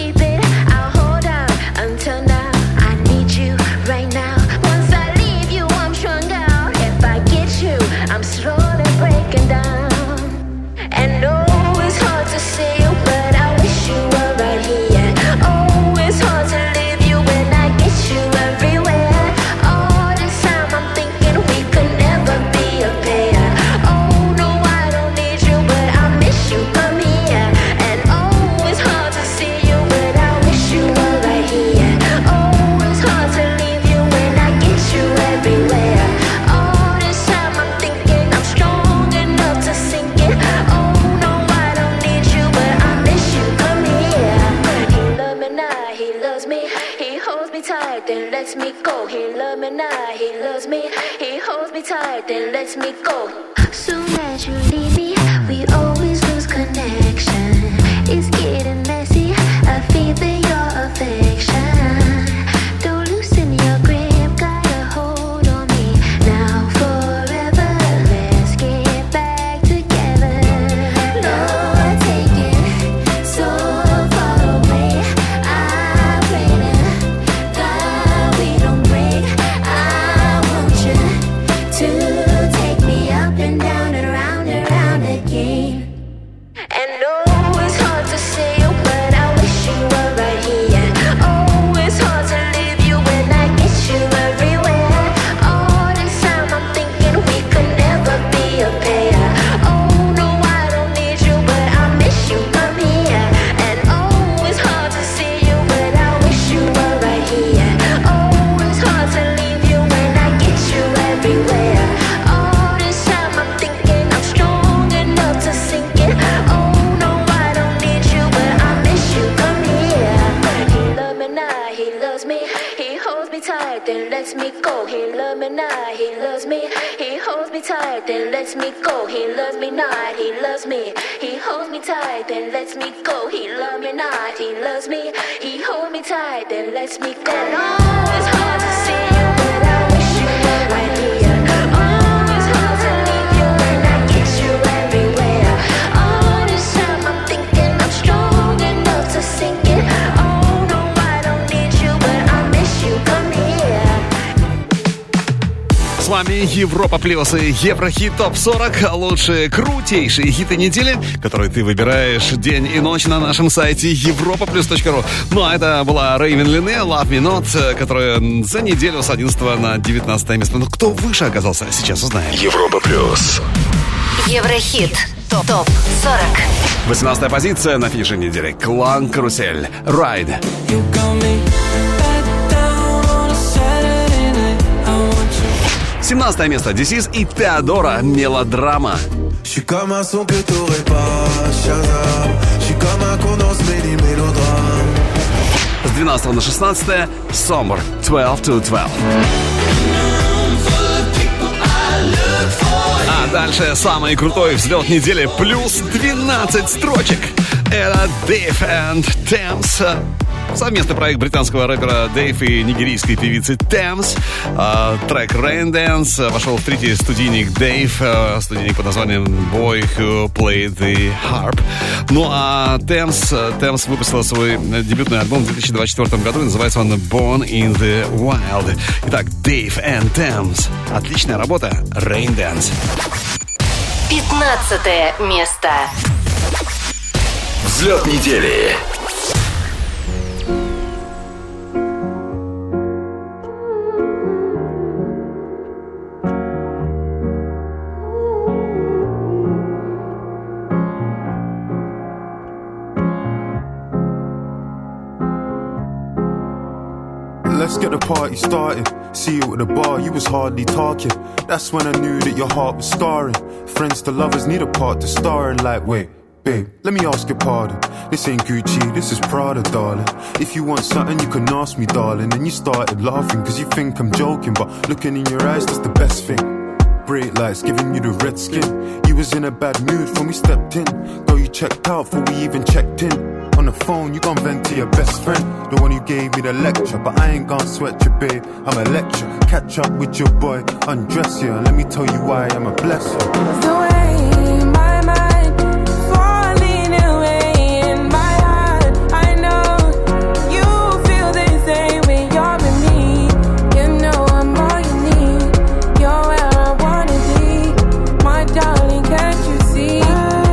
then lets me go. He loves me now, he loves me. He holds me tight, then lets me go. Soon as you leave me, we always lose connection. It's getting messy, I feel for your affection. Don't loosen your grip, got a hold on me. Now forever, let's get back together. Lord, take it so far away. I pray to God we don't break. I want you to take me up and down and around and around again. And no, it's hard to see you, but I wish you were right here. Oh, it's hard to leave you when I get you everywhere. All this time I'm thinking we could never be a pair. Oh, no, I don't need you, but I miss you, come here. And oh, it's hard to see you, but I wish you were right here. Oh, it's hard to leave you when I get you everywhere. All this time I'm thinking I'm strong enough to sink it. Oh, no, I don't need you, but I miss you, come here. He loves me now, he loves me. He holds me tight, then lets me go. He loves me now, he loves me. He holds me tight, then lets me go. He loves me not, he loves me. He holds me tight, then lets me go. He loves me not, he loves me. He holds me tight, then lets me go. And oh, it's hard to see you, but I wish you were right here. Oh, it's hard to leave you when I get you everywhere. All this time I'm thinking I'm strong enough to sink it. Oh, no, I don't need you, but I miss you, come here. С вами Европа Плюс и Еврохит Топ сорок. Лучшие, крутейшие хиты недели, которые ты выбираешь день и ночь на нашем сайте европа плюс точка ру. Ну а это была Рейвен Лине, Love Me Not, которая за неделю с одиннадцатого на девятнадцатое место. Но кто выше оказался, сейчас узнаем. Европа Плюс. Еврохит. Топ сорок. восемнадцатая позиция на финише недели. Клан Карусель. Ride. семнадцатое место. This Is и Теодора. Мелодрама. Je suis comme un son que t'aurais pas, Shazam. Je suis comme un condensé des mélodrames. С двенадцатого на шестнадцатое. Somber. twelve to twelve. А дальше самый крутой взлет недели. Плюс двенадцать строчек. Это Dave and Thames. Совместный проект британского рэпера Дэйв и нигерийской певицы Thames. Uh, трек Rain Dance вошел в третий студийник Дэйв, uh, студийник под названием Boy Who Played the Harp. Ну а Thames, Thames выпустила свой дебютный альбом в две тысячи двадцать четвёртом году, и называется он Born in the Wild. Итак, Dave and Thames. Отличная работа. Rain Dance. пятнадцатое место. Взлет недели. Let's get the party started. See you at the bar, you was hardly talking. That's when I knew that your heart was scarring. Friends to lovers need a part to star in. Like, wait, babe, let me ask your pardon. This ain't Gucci, this is Prada, darling. If you want something, you can ask me, darling. And you started laughing, cause you think I'm joking. But looking in your eyes, that's the best thing. Bright lights giving you the red skin. You was in a bad mood when we stepped in. Girl, you checked out before we even checked in. On the phone, you gon' vent to your best friend, the one who gave me the lecture. But I ain't gon' sweat you, babe, I'm a lecture. Catch up with your boy, undress you, and let me tell you why I'm a blessing. The way my mind falling away in my heart, I know you feel the same way. You're with me, you know I'm all you need. You're where I wanna be, my darling, can't you see?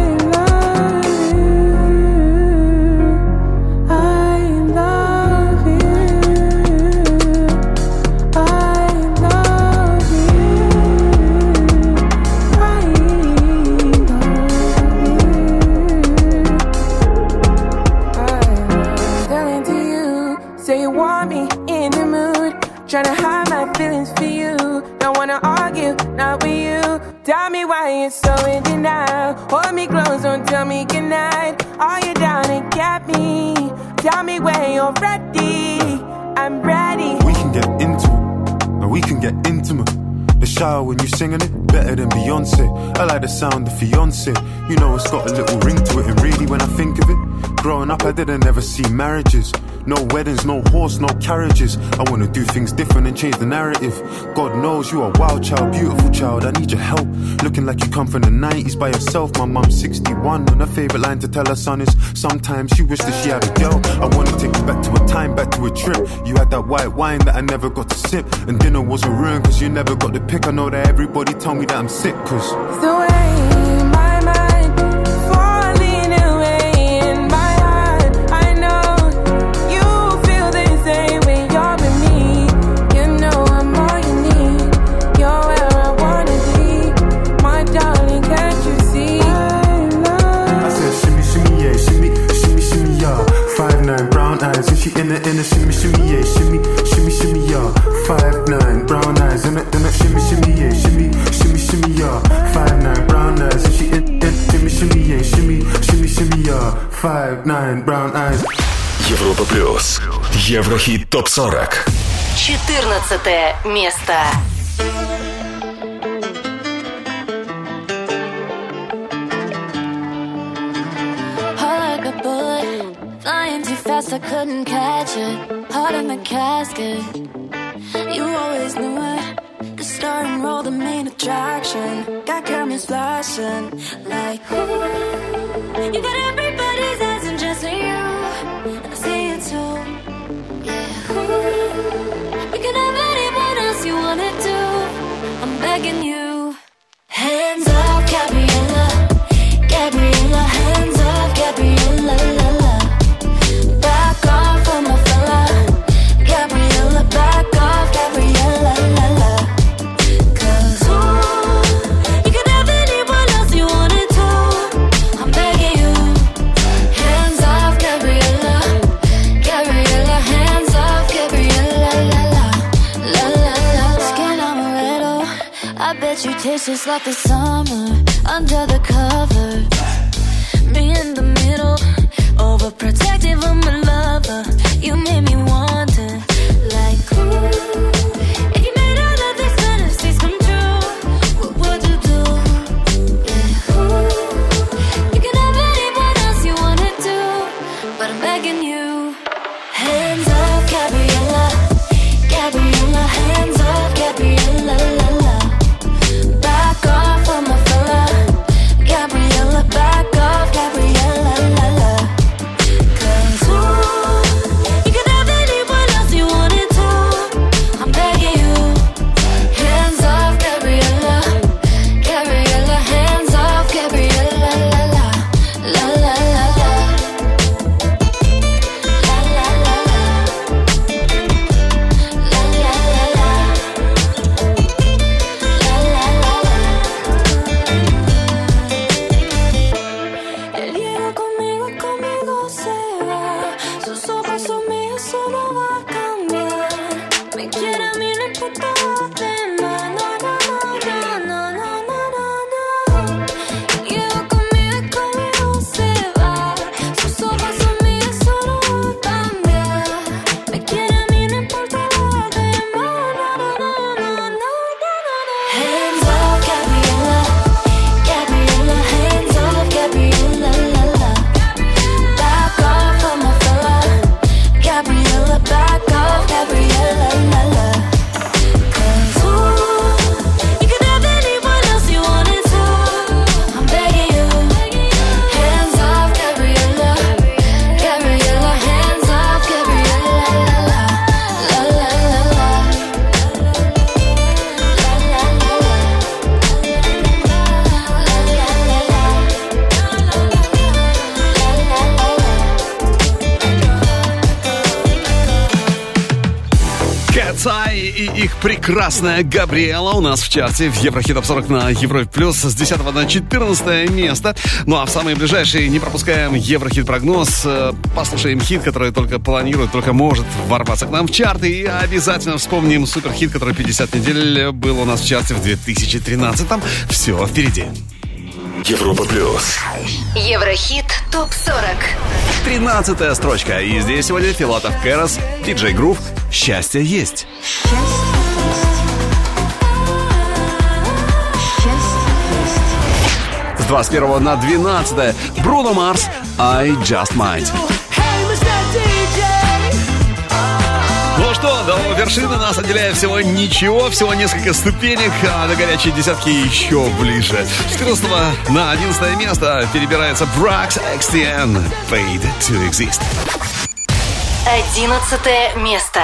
Tryna hide my feelings for you. Don't wanna argue, not with you. Tell me why you're so in denial. Hold me close, don't tell me goodnight. Are you down and get me? Tell me when you're ready. I'm ready. We can get into it, and we can get intimate. The shower when you singing it, better than Beyonce. I like the sound of fiance. You know it's got a little ring to it, and really when I think of it, growing up I didn't ever see marriages. No weddings, no horse, no carriages. I wanna do things different and change the narrative. God knows you are a wild child, beautiful child, I need your help. Looking like you come from the nineties by yourself. My mum's sixty-one, and her favourite line to tell her son is sometimes she wished that she had a girl. I wanna take you back to a time, back to a trip. You had that white wine that I never got to sip, and dinner wasn't ruined cause you never got the pick. I know that everybody told me that I'm sick cause it's the way my mind falling away in my heart. I know you feel the same when you're with me. You know I'm all you need. You're where I wanna be. My darling, can't you see? I said shimmy, shimmy, yeah, shimmy, shimmy, shimmy, yeah. Five nine brown eyes, and she in the in the shimmy, shimmy, yeah, shimmy, shimmy, shimmy, yeah. Five nine brown eyes, and it, and it, shimmy, shimmy, yeah, shimmy, shimmy, shimmy, yeah. Five nine brown eyes, and she in, in, shimmy, shimmy, yeah, shimmy, shimmy, shimmy, yeah. Five nine brown eyes. Европа плюс. Еврохит топ сорок. четырнадцатое место. Heart like a bullet, flying too fast, I couldn't catch it. Heart in the casket, you always knew it. The start and roll, the main attraction. Got cameras flashing, like ooh. You got everybody's eyes and just you, and I see it too. Yeah, ooh. You can have anyone else you wanna do. I'm begging you. Hands up, Gabriella, Gabriella. Hands up, Gabriella, la la. Back off from my fella, Gabriella. Back off, Gabriella, la la. Cause ooh, you can have anyone else you wanna do. I'm begging you. Hands off, Gabriella, Gabriella. Hands off, Gabriella, la la, la la la. Skin amaretto, I bet you taste just like the summer under the covers. Me in the middle, overprotective of my lover. You made me want it, like ooh. If you made all of these fantasies come true, what would you do? Yeah, ooh. You can have anyone else you wanna do, but I'm begging you. Hands up, Gabriella, Gabriella. Hands up, Gabriella, la la. Back off from my fella, Gabriella. Back off, Gabriella, la la. Cause ooh, you can have anyone else you wanna do. I'm begging you. Hands off, Gabriella, Gabriella. Hands off, Gabriella, la la, la la la la, la la la la, la la la la, la la la la. Él llega conmigo, conmigo se va. Sus ojos son míos, eso no va a cambiar. Me quiere a mí, no importa lo demás. No, no, no, no, no, no, no, no. Él llega conmigo, conmigo se va. Sus ojos son míos, eso no va a cambiar. Me quiere a mí, no importa lo demás. No, no, no, no, no, no, no. Hands up, Gabriella, Gabriella. Hands up, Gabriella, la la. Back off from my fella, Gabriella. Back off, Gabriella, la la. Cause ooh, you can have anyone else you wanna do. I'm begging you. Hands off, Gabriella, Gabriella. Hands off, Gabriella, la la, la la la la, la la la la, la la la la. Cat's Eye и их прекрасная Габриэла у нас в чарте в Еврохит топ сорок на Европе Плюс с десятого на четырнадцатое место. Ну а в самые ближайшие не пропускаем Еврохит прогноз. Э, Послушаем хит, который только планирует, только может ворваться к нам в чарты. И обязательно вспомним суперхит, который пятьдесят недель был у нас в чарте в две тысячи тринадцатом. Все впереди. Европа плюс. Еврохит топ сорок. тринадцатая строчка. И здесь сегодня Филатов Кэрос, Диджей Грув, «Счастье есть». С двадцать первого на двенадцатое Бруно Марс «I Just Might». Ну что, до вершины нас отделяет всего ничего, всего несколько ступенек, а до горячей десятки еще ближе. С четырнадцатого на одиннадцатое место перебирается Brax икс ти эн «Paid to Exist». Одиннадцатое место.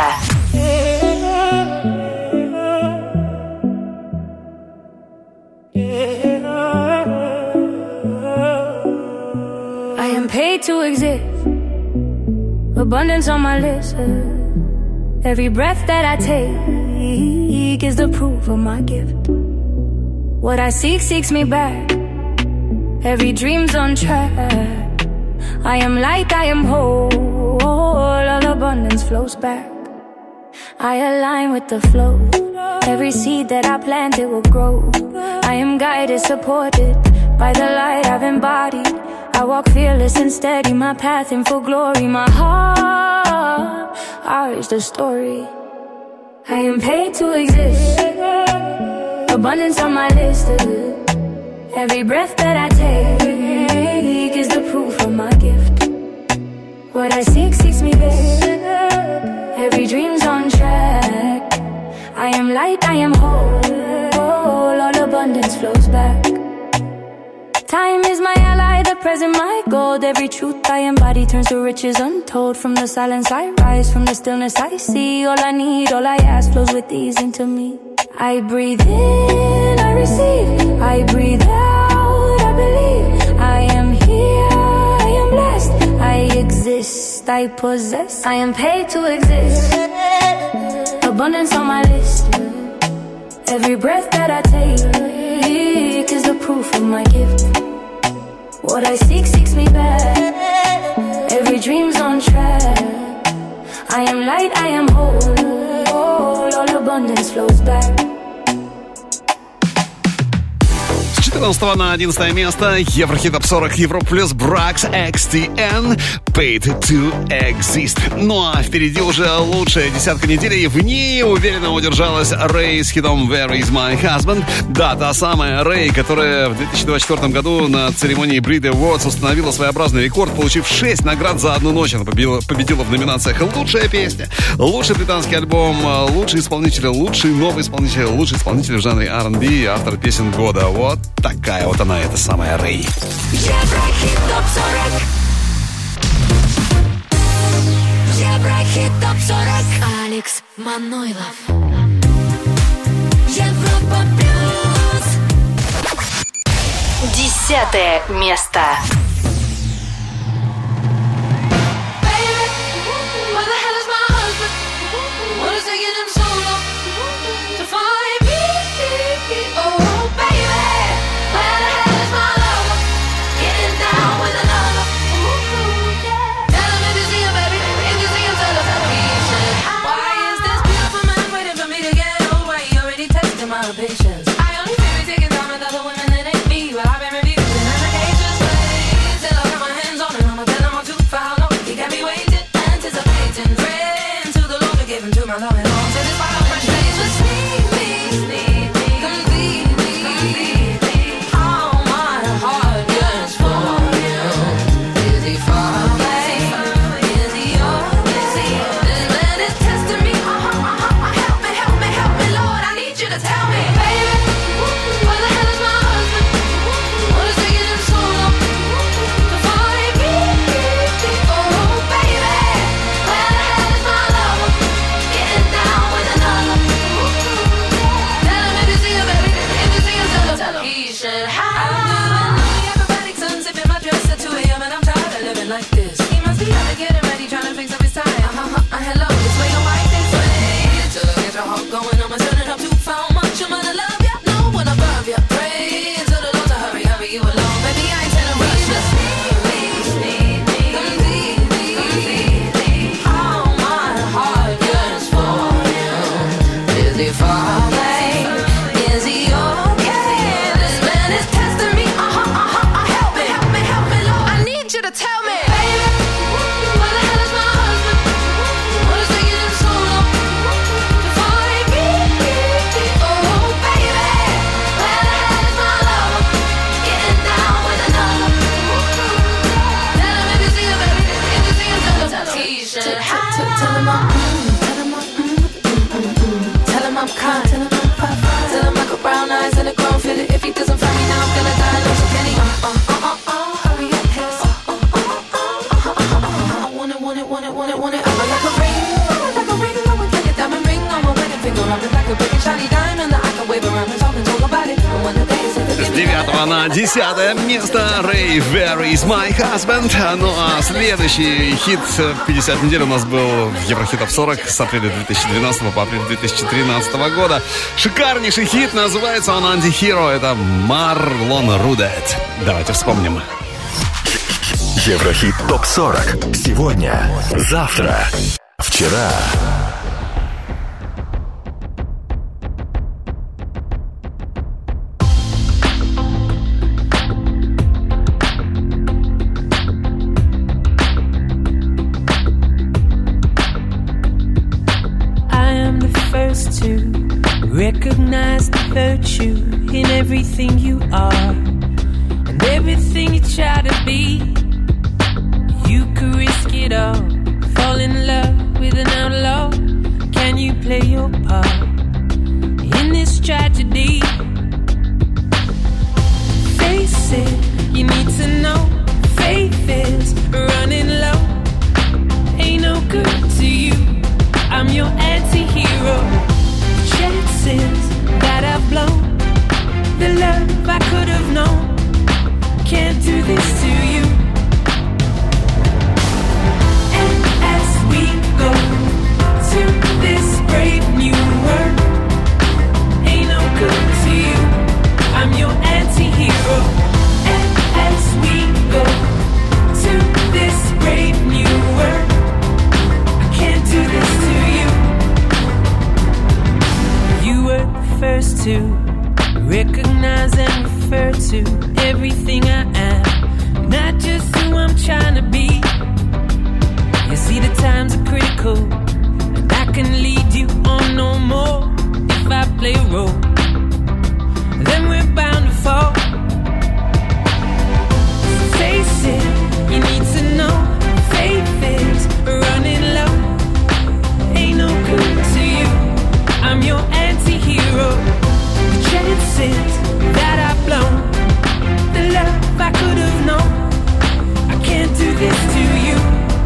I am paid to exist. Abundance on my list. Every breath that I take is the proof of my gift. What I seek seeks me back. Every dream's on track. I am light, I am whole. All abundance flows back. I align with the flow. Every seed that I plant, it will grow. I am guided, supported by the light I've embodied. I walk fearless and steady, my path in full glory. My heart, ours is the story. I am paid to exist. Abundance on my list. Every breath that I take is the proof of my gift. What I seek seeks me back. Every dream's on track. I am light, I am whole. All abundance flows back. Time is my ally, the present my gold. Every truth I embody turns to riches untold. From the silence I rise, from the stillness I see. All I need, all I ask flows with ease into me. I breathe in, I receive. I breathe out, I believe. I am here, I am blessed. I exist, I possess. I am paid to exist. Abundance on my list. Every breath that I take is the proof of my gift. What I seek seeks me back. Every dream's on track. I am light, I am whole. All abundance flows back. С четырнадцатого на одиннадцатое место Еврохит Топ сорок Европа плюс Brax икс ти эн «Paid to Exist». Ну а впереди уже лучшая десятка недели, и в ней уверенно удержалась Рэй с хитом «Where is my husband». Да, та самая Рэй, которая в две тысячи двадцать четвёртом году на церемонии Brit Awards установила своеобразный рекорд, получив шесть наград за одну ночь. Она победила, победила в номинациях «Лучшая песня», «Лучший британский альбом», «Лучший исполнитель», «Лучший новый исполнитель», «Лучший исполнитель в жанре ар энд би», «Автор песен года». Вот такая вот она, эта самая Рэй. Еврохит Топ сорок. Еврохит Топ сорок. Алекс Манойлов. Европа плюс. Десятое место. Patience. I only feel taking down with other women that ain't me. Well, I've been reviewed and I can't just wait. should have. Tell him I'm, tell him I'm, tell him I'm kind. Tell him I'm fine. Tell him I got brown eyes and a grown fitted. If he doesn't find me now, I'm gonna die. No, so can he? Uh, uh, uh, uh, uh, hurry up, his. Uh, uh, uh, uh, uh, uh, uh, I want it, want it, want it, want it, want it. I would like a ring, I would like a ring, I would like a diamond ring on my wedding finger. I would like a big shiny diamond that I can wave around and talk and talk about it. And when the day is С девятого на десятое место Ray Where is my husband? Ну а следующий хит пятьдесят недель у нас был в Еврохитов сорок с апреля две тысячи двенадцатого по апрель две тысячи тринадцатого года. Шикарнейший хит, называется он «Антихиро». Это Марлон Рудет. Давайте вспомним. Еврохит топ сорок. Сегодня, завтра, вчера. Recognize the virtue in everything you are and everything you try to be. You could risk it all, fall in love with an outlaw. Can you play your part in this tragedy? Face it, you need to know faith is running low. Ain't no good to you, I'm your anti-hero. Chances that I've blown, the love I could have known, can't do this to you. And as we go to this brave new world, ain't no good to you, I'm your anti-hero. And as we go to this brave new world, I can't do this to you. You were the first to recognize and refer to everything I am, not just who I'm trying to be. You see the times are critical, and I can lead you on no more. If I play a role, then we're bound to fall. Face it, you need to know faith is running low. Ain't no good to you, I'm your anti-hero. The chances that I've blown, the love I could have known, I can't do this to you.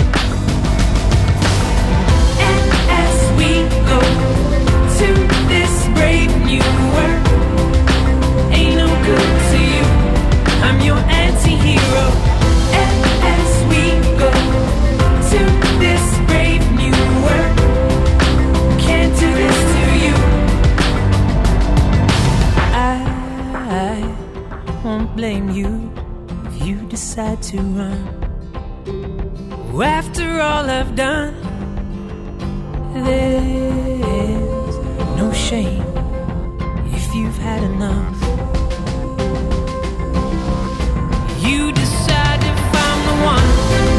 And as we go to this brave new world, ain't no good to you, I'm your anti-hero. And as we go to this brave new world, can't do this to you. I, I won't blame you if you decide to run. After all I've done, there's no shame if you've had enough. You decide if I'm the one.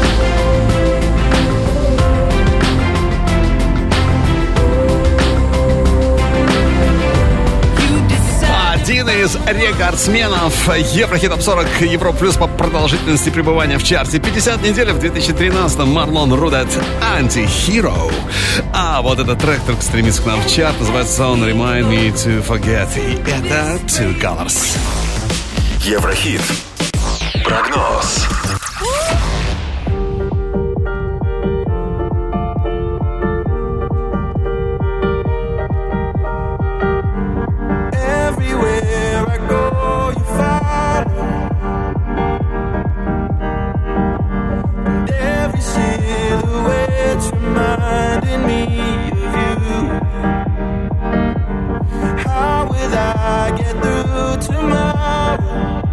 Один из рекордсменов Еврохит топ сорок Европа Плюс по продолжительности пребывания в чарте. пятьдесят недель в две тысячи тринадцатом. Марлон Рудет «Anti-Hero». А вот этот трек только стремится к нам в чарт. Называется он «Remind Me to Forget». И это Two Colors. Еврохит. Прогноз. Reminding me of you. How will I get through tomorrow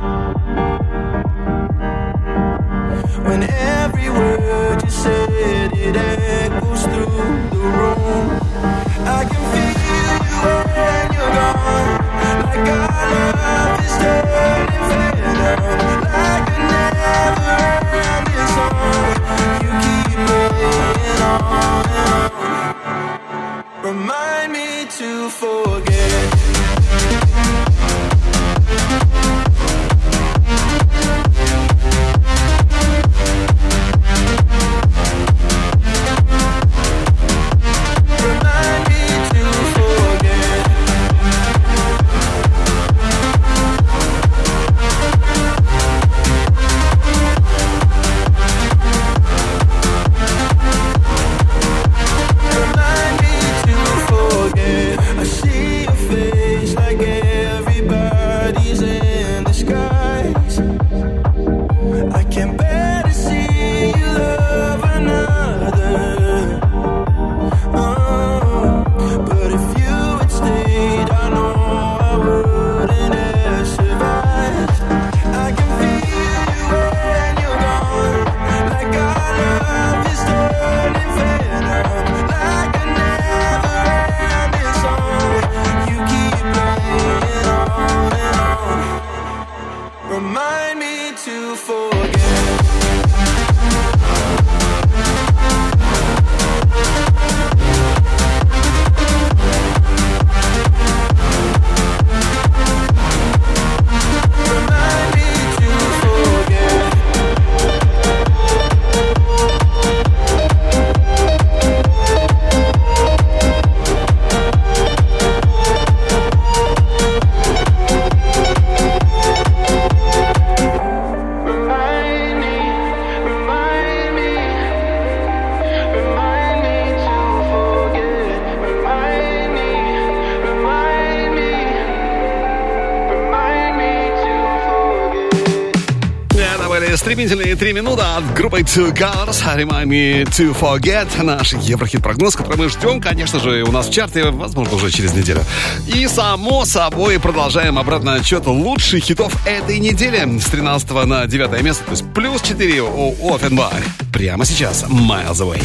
when every word you said it echoes through the room? I can feel you when you're gone, like our love is turning fair, like a never-ending song. You keep playing on and on. Remind me to forget. Стремительные три минуты от группы Two Colors, Remind Me to Forget. Наш еврохит-прогноз, который мы ждем, конечно же, у нас в чарте, возможно, уже через неделю. И, само собой, продолжаем обратный отчет лучших хитов этой недели. С тринадцатого на девятое место, то есть плюс четыре у Offenbach. Прямо сейчас Miles Away.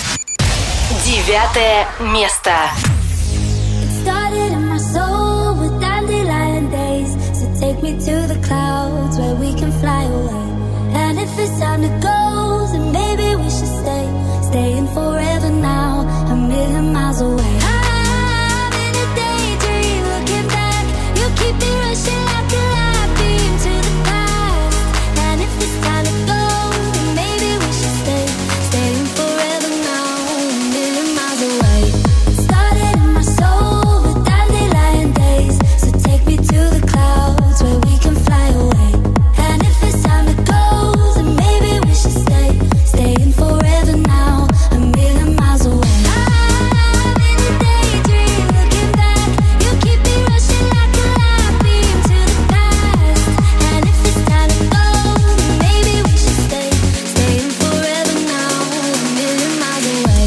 Девятое место. Started in my soul with dandelion days. So take me to the clouds where we can fly away. And if it's time to go, then maybe we should stay. Staying forever now, a million miles away. I'm in a daydream, looking back. You keep me rushing like a light beam to the past. And if it's time to go, then maybe we should stay. Staying forever now, a million miles away. It started in my soul with dandelion days. So take me to the clouds where we can fly away. And if it's time to go, then maybe we should stay. Staying forever now, a million miles away. I'm in a daydream, looking back. You keep me rushing like a light beam to the past. And if it's time to go, then maybe we should stay. Staying forever now, a million miles away.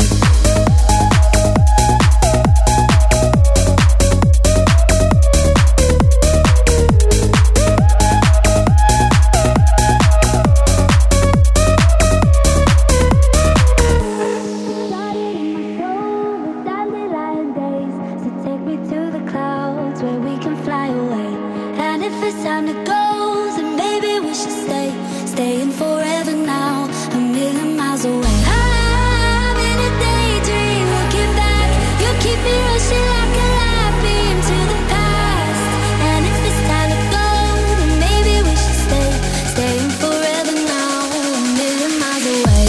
Started in my soul with dandelion days. So take me to the clouds where we can fly away. And if it's time to go, then maybe we should stay. Staying forever now, a million miles away. I'm in a daydream, looking back. You keep me rushing like a light beam to the past. And if it's time to go, then maybe we should stay. Staying forever now, a million miles away.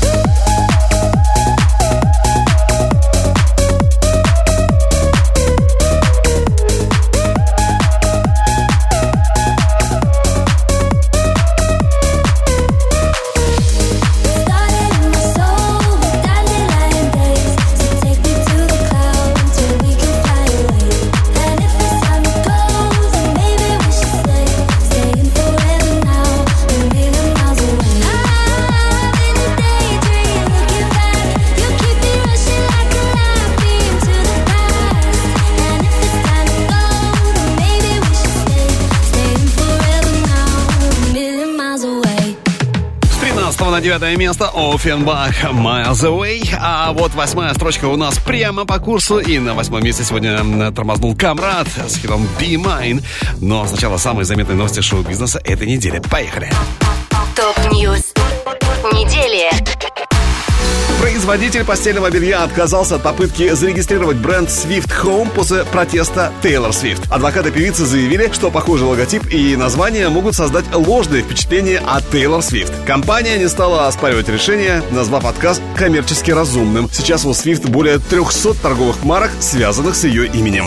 Started in my soul with dandelion days. So take me to the clouds where we can fly away. And if it's time to go, then maybe we should stay. Staying forever now, a million miles away. I'm in a daydream, looking back. You keep me rushing like a light beam to the past. And if it's time to go, then maybe we should stay. Staying forever now, a million miles away. С тринадцатого на девятое место Offenbach Miles Away. А вот восьмая строчка у нас прямо по курсу. И на восьмом месте сегодня тормознул Камрад с хитом Be Mine. Но сначала самые заметные новости шоу-бизнеса этой недели. Поехали. Топ-ньюс недели. Производитель постельного белья отказался от попытки зарегистрировать бренд Swift Home после протеста Тейлор Свифт. Адвокаты певицы заявили, что похожий логотип и название могут создать ложное впечатление о Тейлор Свифт. Компания не стала оспаривать решение, назвав отказ коммерчески разумным. Сейчас у Свифт более трехсот торговых марок, связанных с ее именем.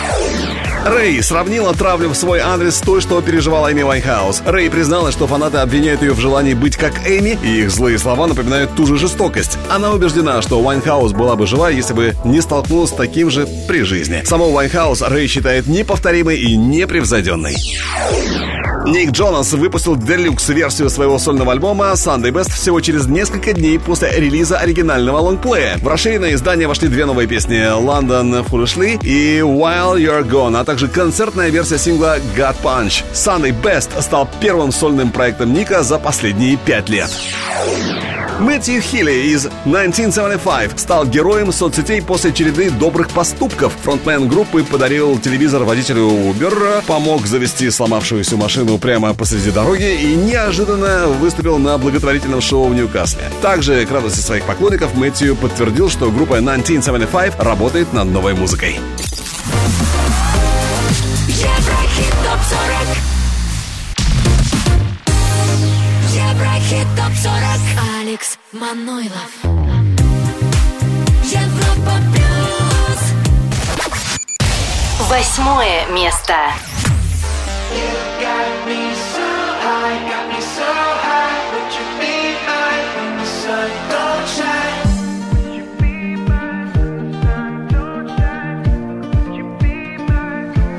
Рэй сравнила травлю в свой адрес с той, что переживала Эми Уайнхаус. Рэй призналась, что фанаты обвиняют ее в желании быть как Эми, и их злые слова напоминают ту же жестокость. Она убеждена, что Уайнхаус была бы жива, если бы не столкнулась с таким же при жизни. Саму Уайнхаус Рэй считает неповторимой и непревзойденной. Ник Джонас выпустил делюкс-версию своего сольного альбома Sunday Best всего через несколько дней после релиза оригинального лонгплея. В расширенное издание вошли две новые песни London Foolishly и While You're Gone, а также концертная версия сингла God Punch. Sunday Best стал первым сольным проектом Ника за последние пять лет. Мэтью Хилли из тысяча девятьсот семьдесят пять стал героем соцсетей после череды добрых поступков. Фронтмен группы подарил телевизор водителю Uber, помог завести сломавшуюся машину прямо посреди дороги и неожиданно выступил на благотворительном шоу в Ньюкасле. Также, к радости своих поклонников, Мэтью подтвердил, что группа тысяча девятьсот семьдесят пять работает над новой музыкой. Еврохит топ сорок. Еврохит топ сорок. Алекс Манойлов. Европа плюс. Восьмое место.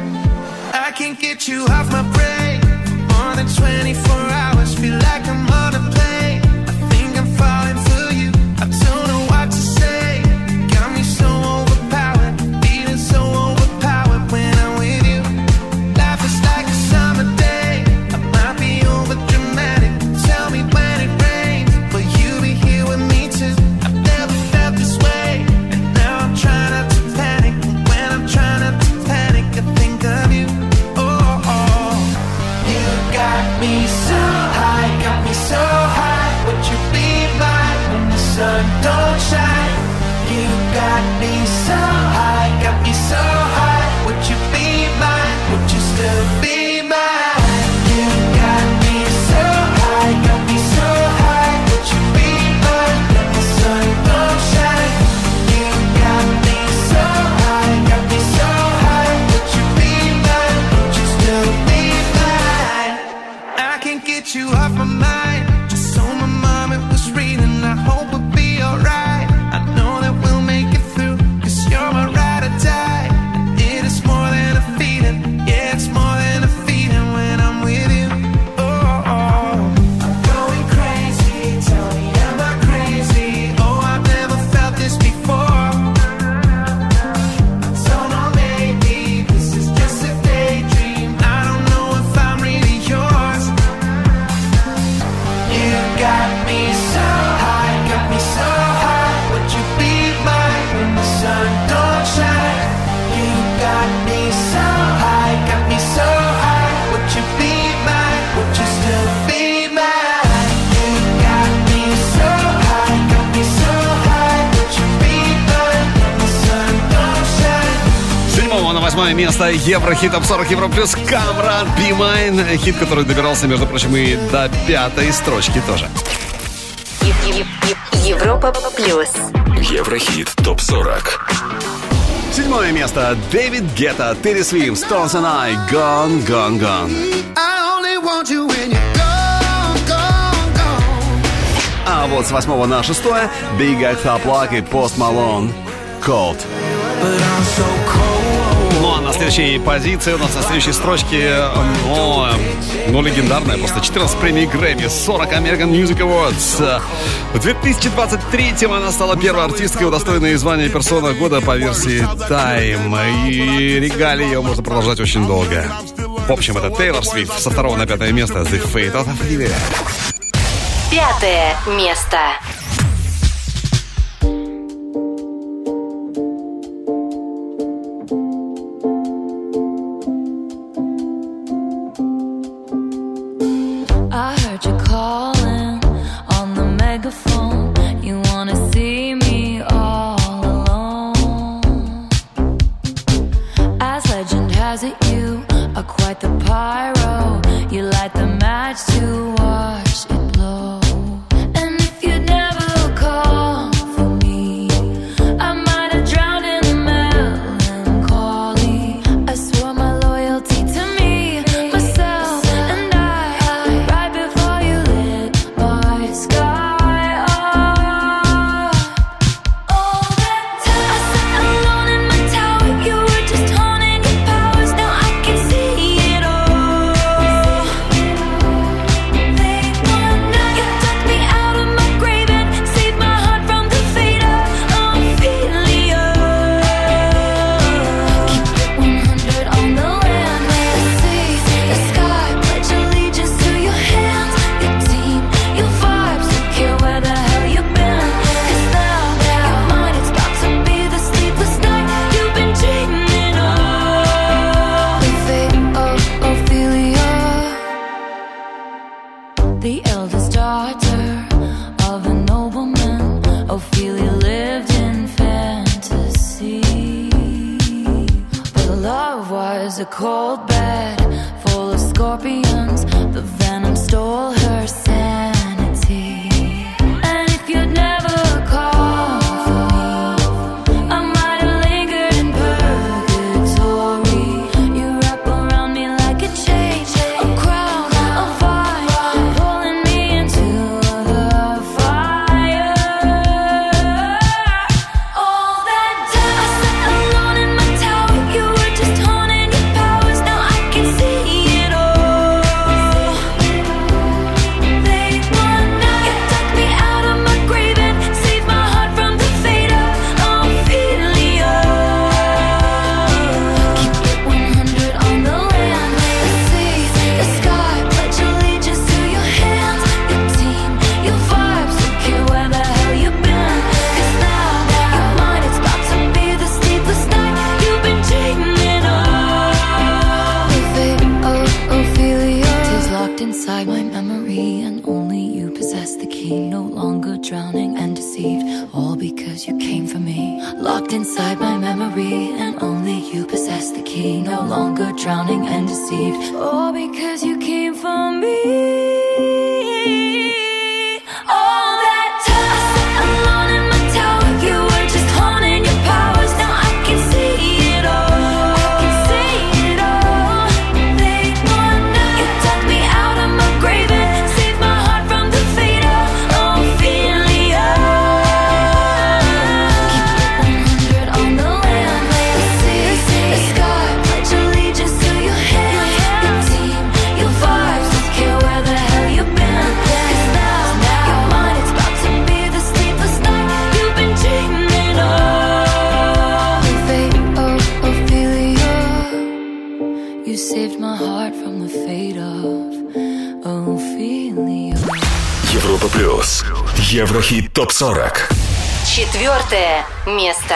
I can't get you off my brain for more than twenty-four hours. Feel like I'm all shine. You got me so high, got me so high. Would you be mine? Would you still be mine? You got me so high, got me so high. Would you be mine? Let the sun go shine. You got me so high, got me so high. Would you be mine? Would you still be mine? I can't get you off my mind. Just so my mom it was reading. I hope we'll be alright. I know that we'll make it through, 'cause you're my ride or die. And it is more than a feeling. Yeah, it's more than a feeling when I'm with you. Oh, oh. I'm going crazy. Tell me, am I crazy? Oh, I've never felt this before. I don't know, maybe this is just a daydream. I don't know if I'm really yours. You got me so high, got me so high. Would you be mine when the sun don't shine? You got me so high, got me so high. Would you be mine? Would you still be mine? You got me so high, got me so high. Would you be mine when the sun don't shine? С седьмого на восьмое место Еврохит Топ сорок Евро плюс Камрад Be Mine. Хит, который добирался, между прочим, и до пятой строчки тоже. Европа плюс. Еврохит топ сорок. Седьмое место. Дэвид Гетта, Тедди Свим, Stones and I, Gone, Gone, Gone. А вот с восьмого на шестое Big Act Plug и Post Malone, Cold. Ну а на следующей позиции, у нас на следующей строчке, ну, ну легендарная, просто четырнадцать премий Грэмми, сорок American Music Awards. В две тысячи двадцать третьем она стала первой артисткой, удостоенной звания персона года по версии Time. И регалии ее можно продолжать очень долго. В общем, это Тейлор Свифт со второго на пятое место The Fate of Ophelia. Пятое место. I heard you calling on the megaphone. You wanna see me all alone. As legend has it, you are quite the pyro. You light the match to watch it blow. And if you'd never call for me, I might have drowned in the melancholy. I swore my loyalty to me, myself, and I, right before you lit my sky up. All that time I sat alone in my tower, you were just honing your powers. Now I can see it all. Late one night, you dug me out of my grave and saved my heart from the fate of Ophelia. Keep it one hundred on the land, the sea, the sky. Pledge allegiance to your hands, your team, your vibes. Don't care where the hell you've been, 'cause now you're mine. It's about to be the sleepless night you've been dreaming of. The fate of Ophelia, the eldest daughter of a nobleman. Ophelia lived in fantasy, but her love was a cold bed full of scorpions. The venom stole her sanity. And if you'd never called for me, I might have lingered in purgatory. You wrap around me like a chain, a crown, a vine, pulling me into the fire. All that time I sat alone in my tower, you were just honing your powers. Now I can see it all. They locked inside my memory, and only you possess the key. No longer drowning and deceived, all because you came for me. All that time I sat alone in my tower, you were just honing your powers. Now I can see it all. I can see it all. They wonder you dug me out of my grave and saved my heart from the fate of Ophelia. Keep it one hundred on the land, lay the sea, the sky. Pledge allegiance to your hand, your team, your vibes. Don't care where the hell you've been. 'Cause now, now you're mine. It's about to be the sleepless night you've been dreaming of. Fate of Ophelia, you saved my heart from the fate of Ophelia. Европа плюс. Еврохит топ сорок. Четвертое место.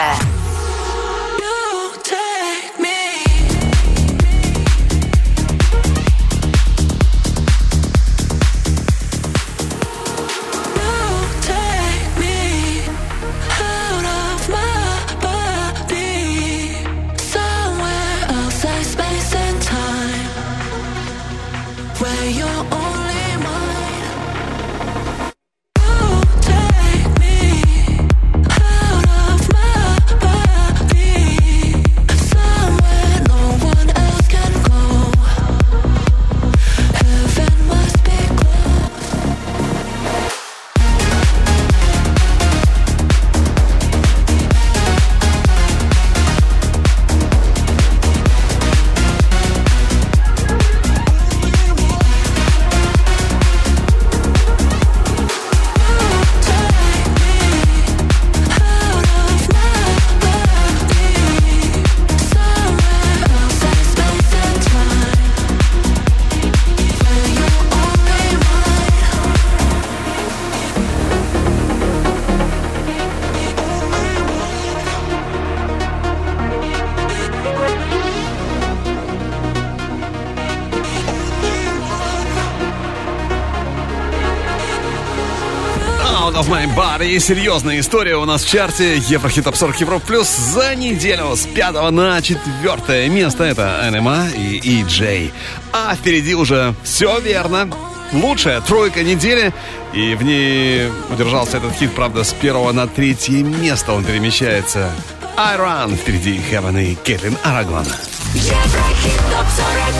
of My Body. Серьезная история у нас в чарте Еврохит Топ сорок Европа Плюс за неделю с пятого на четвертое место. Это эн эм а и и джей. А впереди уже все верно. Лучшая тройка недели. И в ней удержался этот хит, правда, с первого на третье место он перемещается. I Run. Впереди Heaven и Кейтлин Арагон. Еврохит Топ сорок.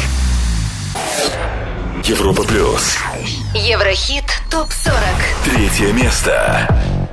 Европа Плюс. Еврохит Топ сорок. Третье место.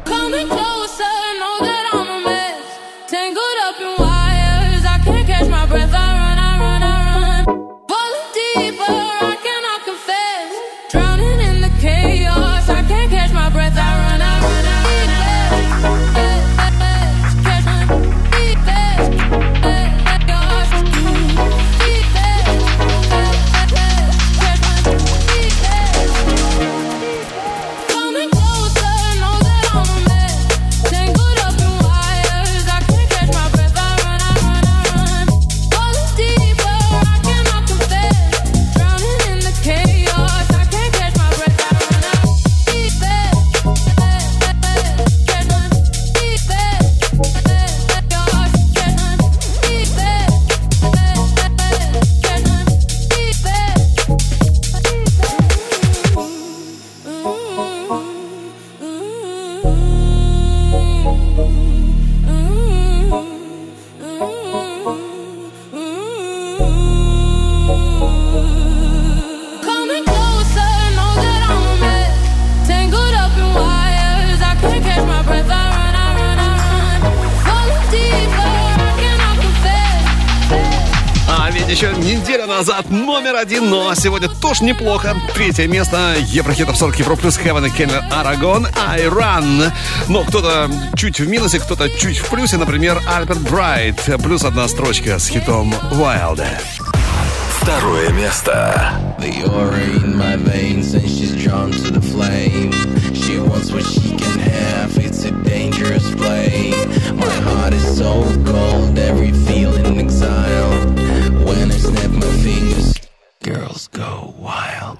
Еще неделю назад номер один, но сегодня тоже неплохо. Третье место Еврохит Топ сорок Европа Плюс, Heaven и Кейтлин Арагон, I Run. Но кто-то чуть в минусе, кто-то чуть в плюсе. Например, Альберт Брайт. Плюс одна строчка с хитом Wild. Второе место. When I snap my fingers, girls go wild.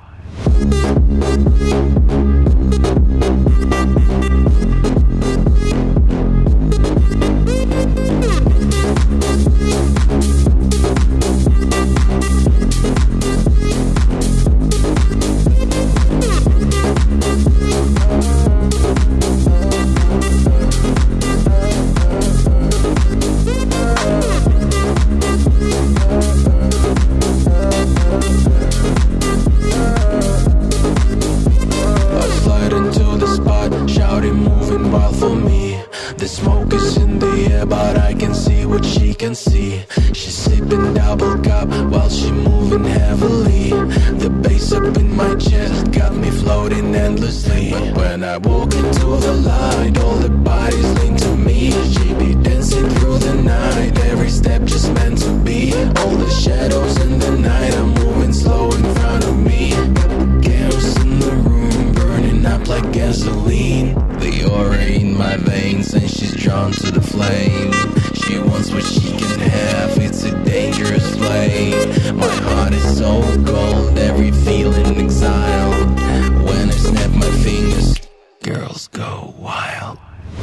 The smoke is in the air, but I can see what she can see. She's sipping double cup while she moving heavily. The bass up in my chest got me floating endlessly. But when I walk into the light, all the bodies lean to me. She be dancing through the night, every step just meant to be. All the shadows in the night are moving slow in front of me. Chaos in the room, burning up like gasoline. The aura in my veins and she's drawn to the flame. She wants what she can have, it's a dangerous flame. My heart is so cold, every feeling exiled. When I snap my fingers, girls go wild.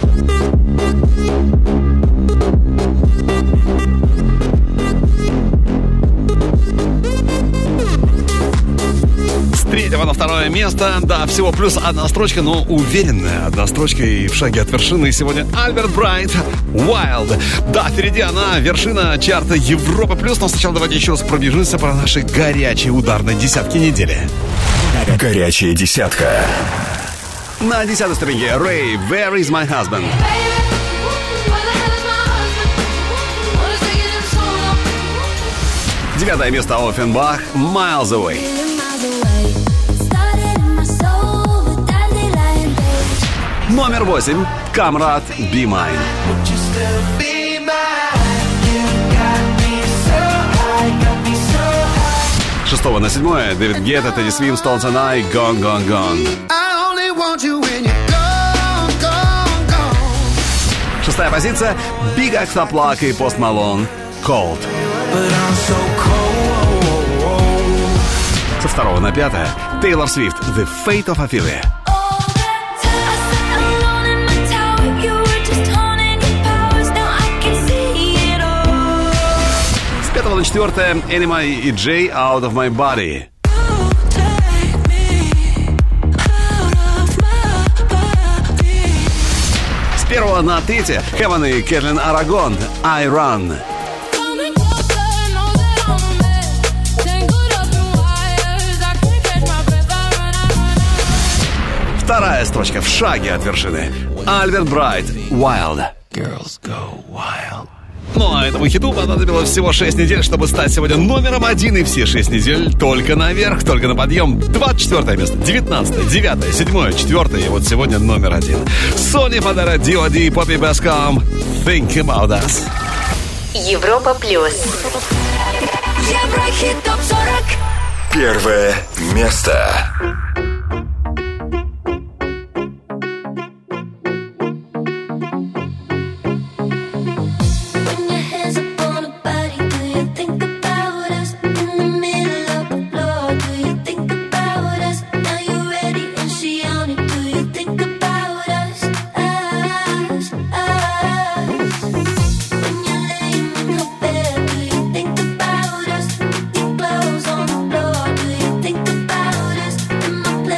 С третьего на второе место. Да, всего плюс одна строчка, но уверенная одна строчка и в шаге от вершины. И сегодня Альберт Брайт, Wild. Да, впереди она, вершина чарта Европа плюс. Но сначала давайте еще раз пробежимся по нашей горячей ударной десятке недели. Горячая десятка. На десятой ступеньке Рэй, Where is my husband? Девятое место Оффенбах, Miles Away. Номер восемь, Камрад, Be Mine. Шестого на седьмое, Дэвид Гетта, Тедди Свим, Stones and I, Gone, Gone, Gone. Шестая позиция, Big Extra Plug и Post Malone, Cold. Со второго на пятое, Тейлор Свифт, The Fate of Ophelia. С пятого на четвертое, Энема и Джей, Out of My Body. С первого на третье, Хевен и Кэтлин Арагон, I Run. Вторая строчка в шаге от вершины. Альберт Брайт, Wild. Girls go wild. Ну, а этому хиту понадобилось всего шесть недель, чтобы стать сегодня номером один. И все шесть недель только наверх, только на подъем. двадцать четвёртое место, девятнадцатое, девятое, седьмое, четвёртое. И вот сегодня номер один. Сони Фадера, ди о ди, Поппи Баском, Think About Us. Европа плюс. Еврохит топ сорок. Первое место. Think about us in my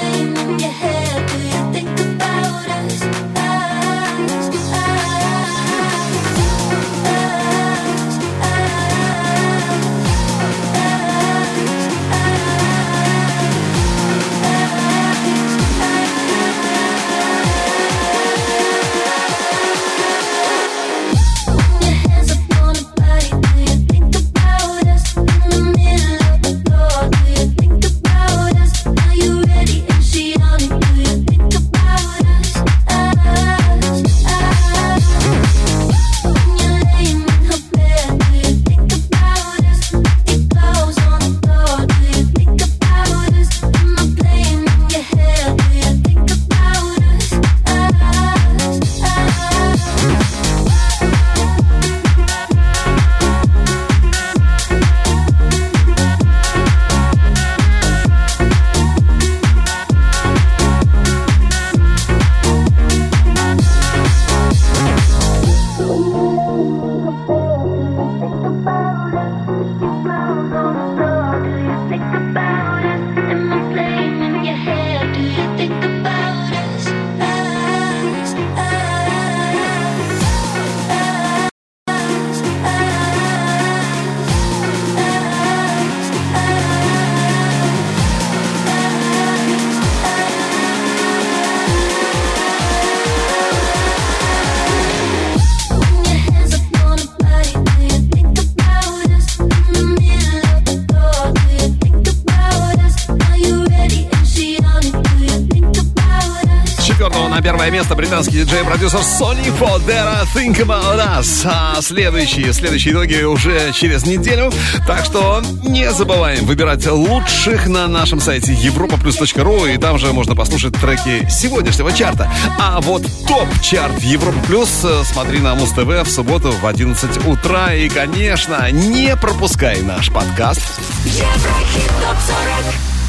четвертого на первое место британский диджей-продюсер Sony Fodera Think About Us. А следующие, следующие итоги уже через неделю. Так что не забываем выбирать лучших на нашем сайте европа плюс точка ру. И там же можно послушать треки сегодняшнего чарта. А вот топ-чарт Европа Плюс смотри на Муз ТВ в субботу в одиннадцать утра. И, конечно, не пропускай наш подкаст. Еврохит топ сорок.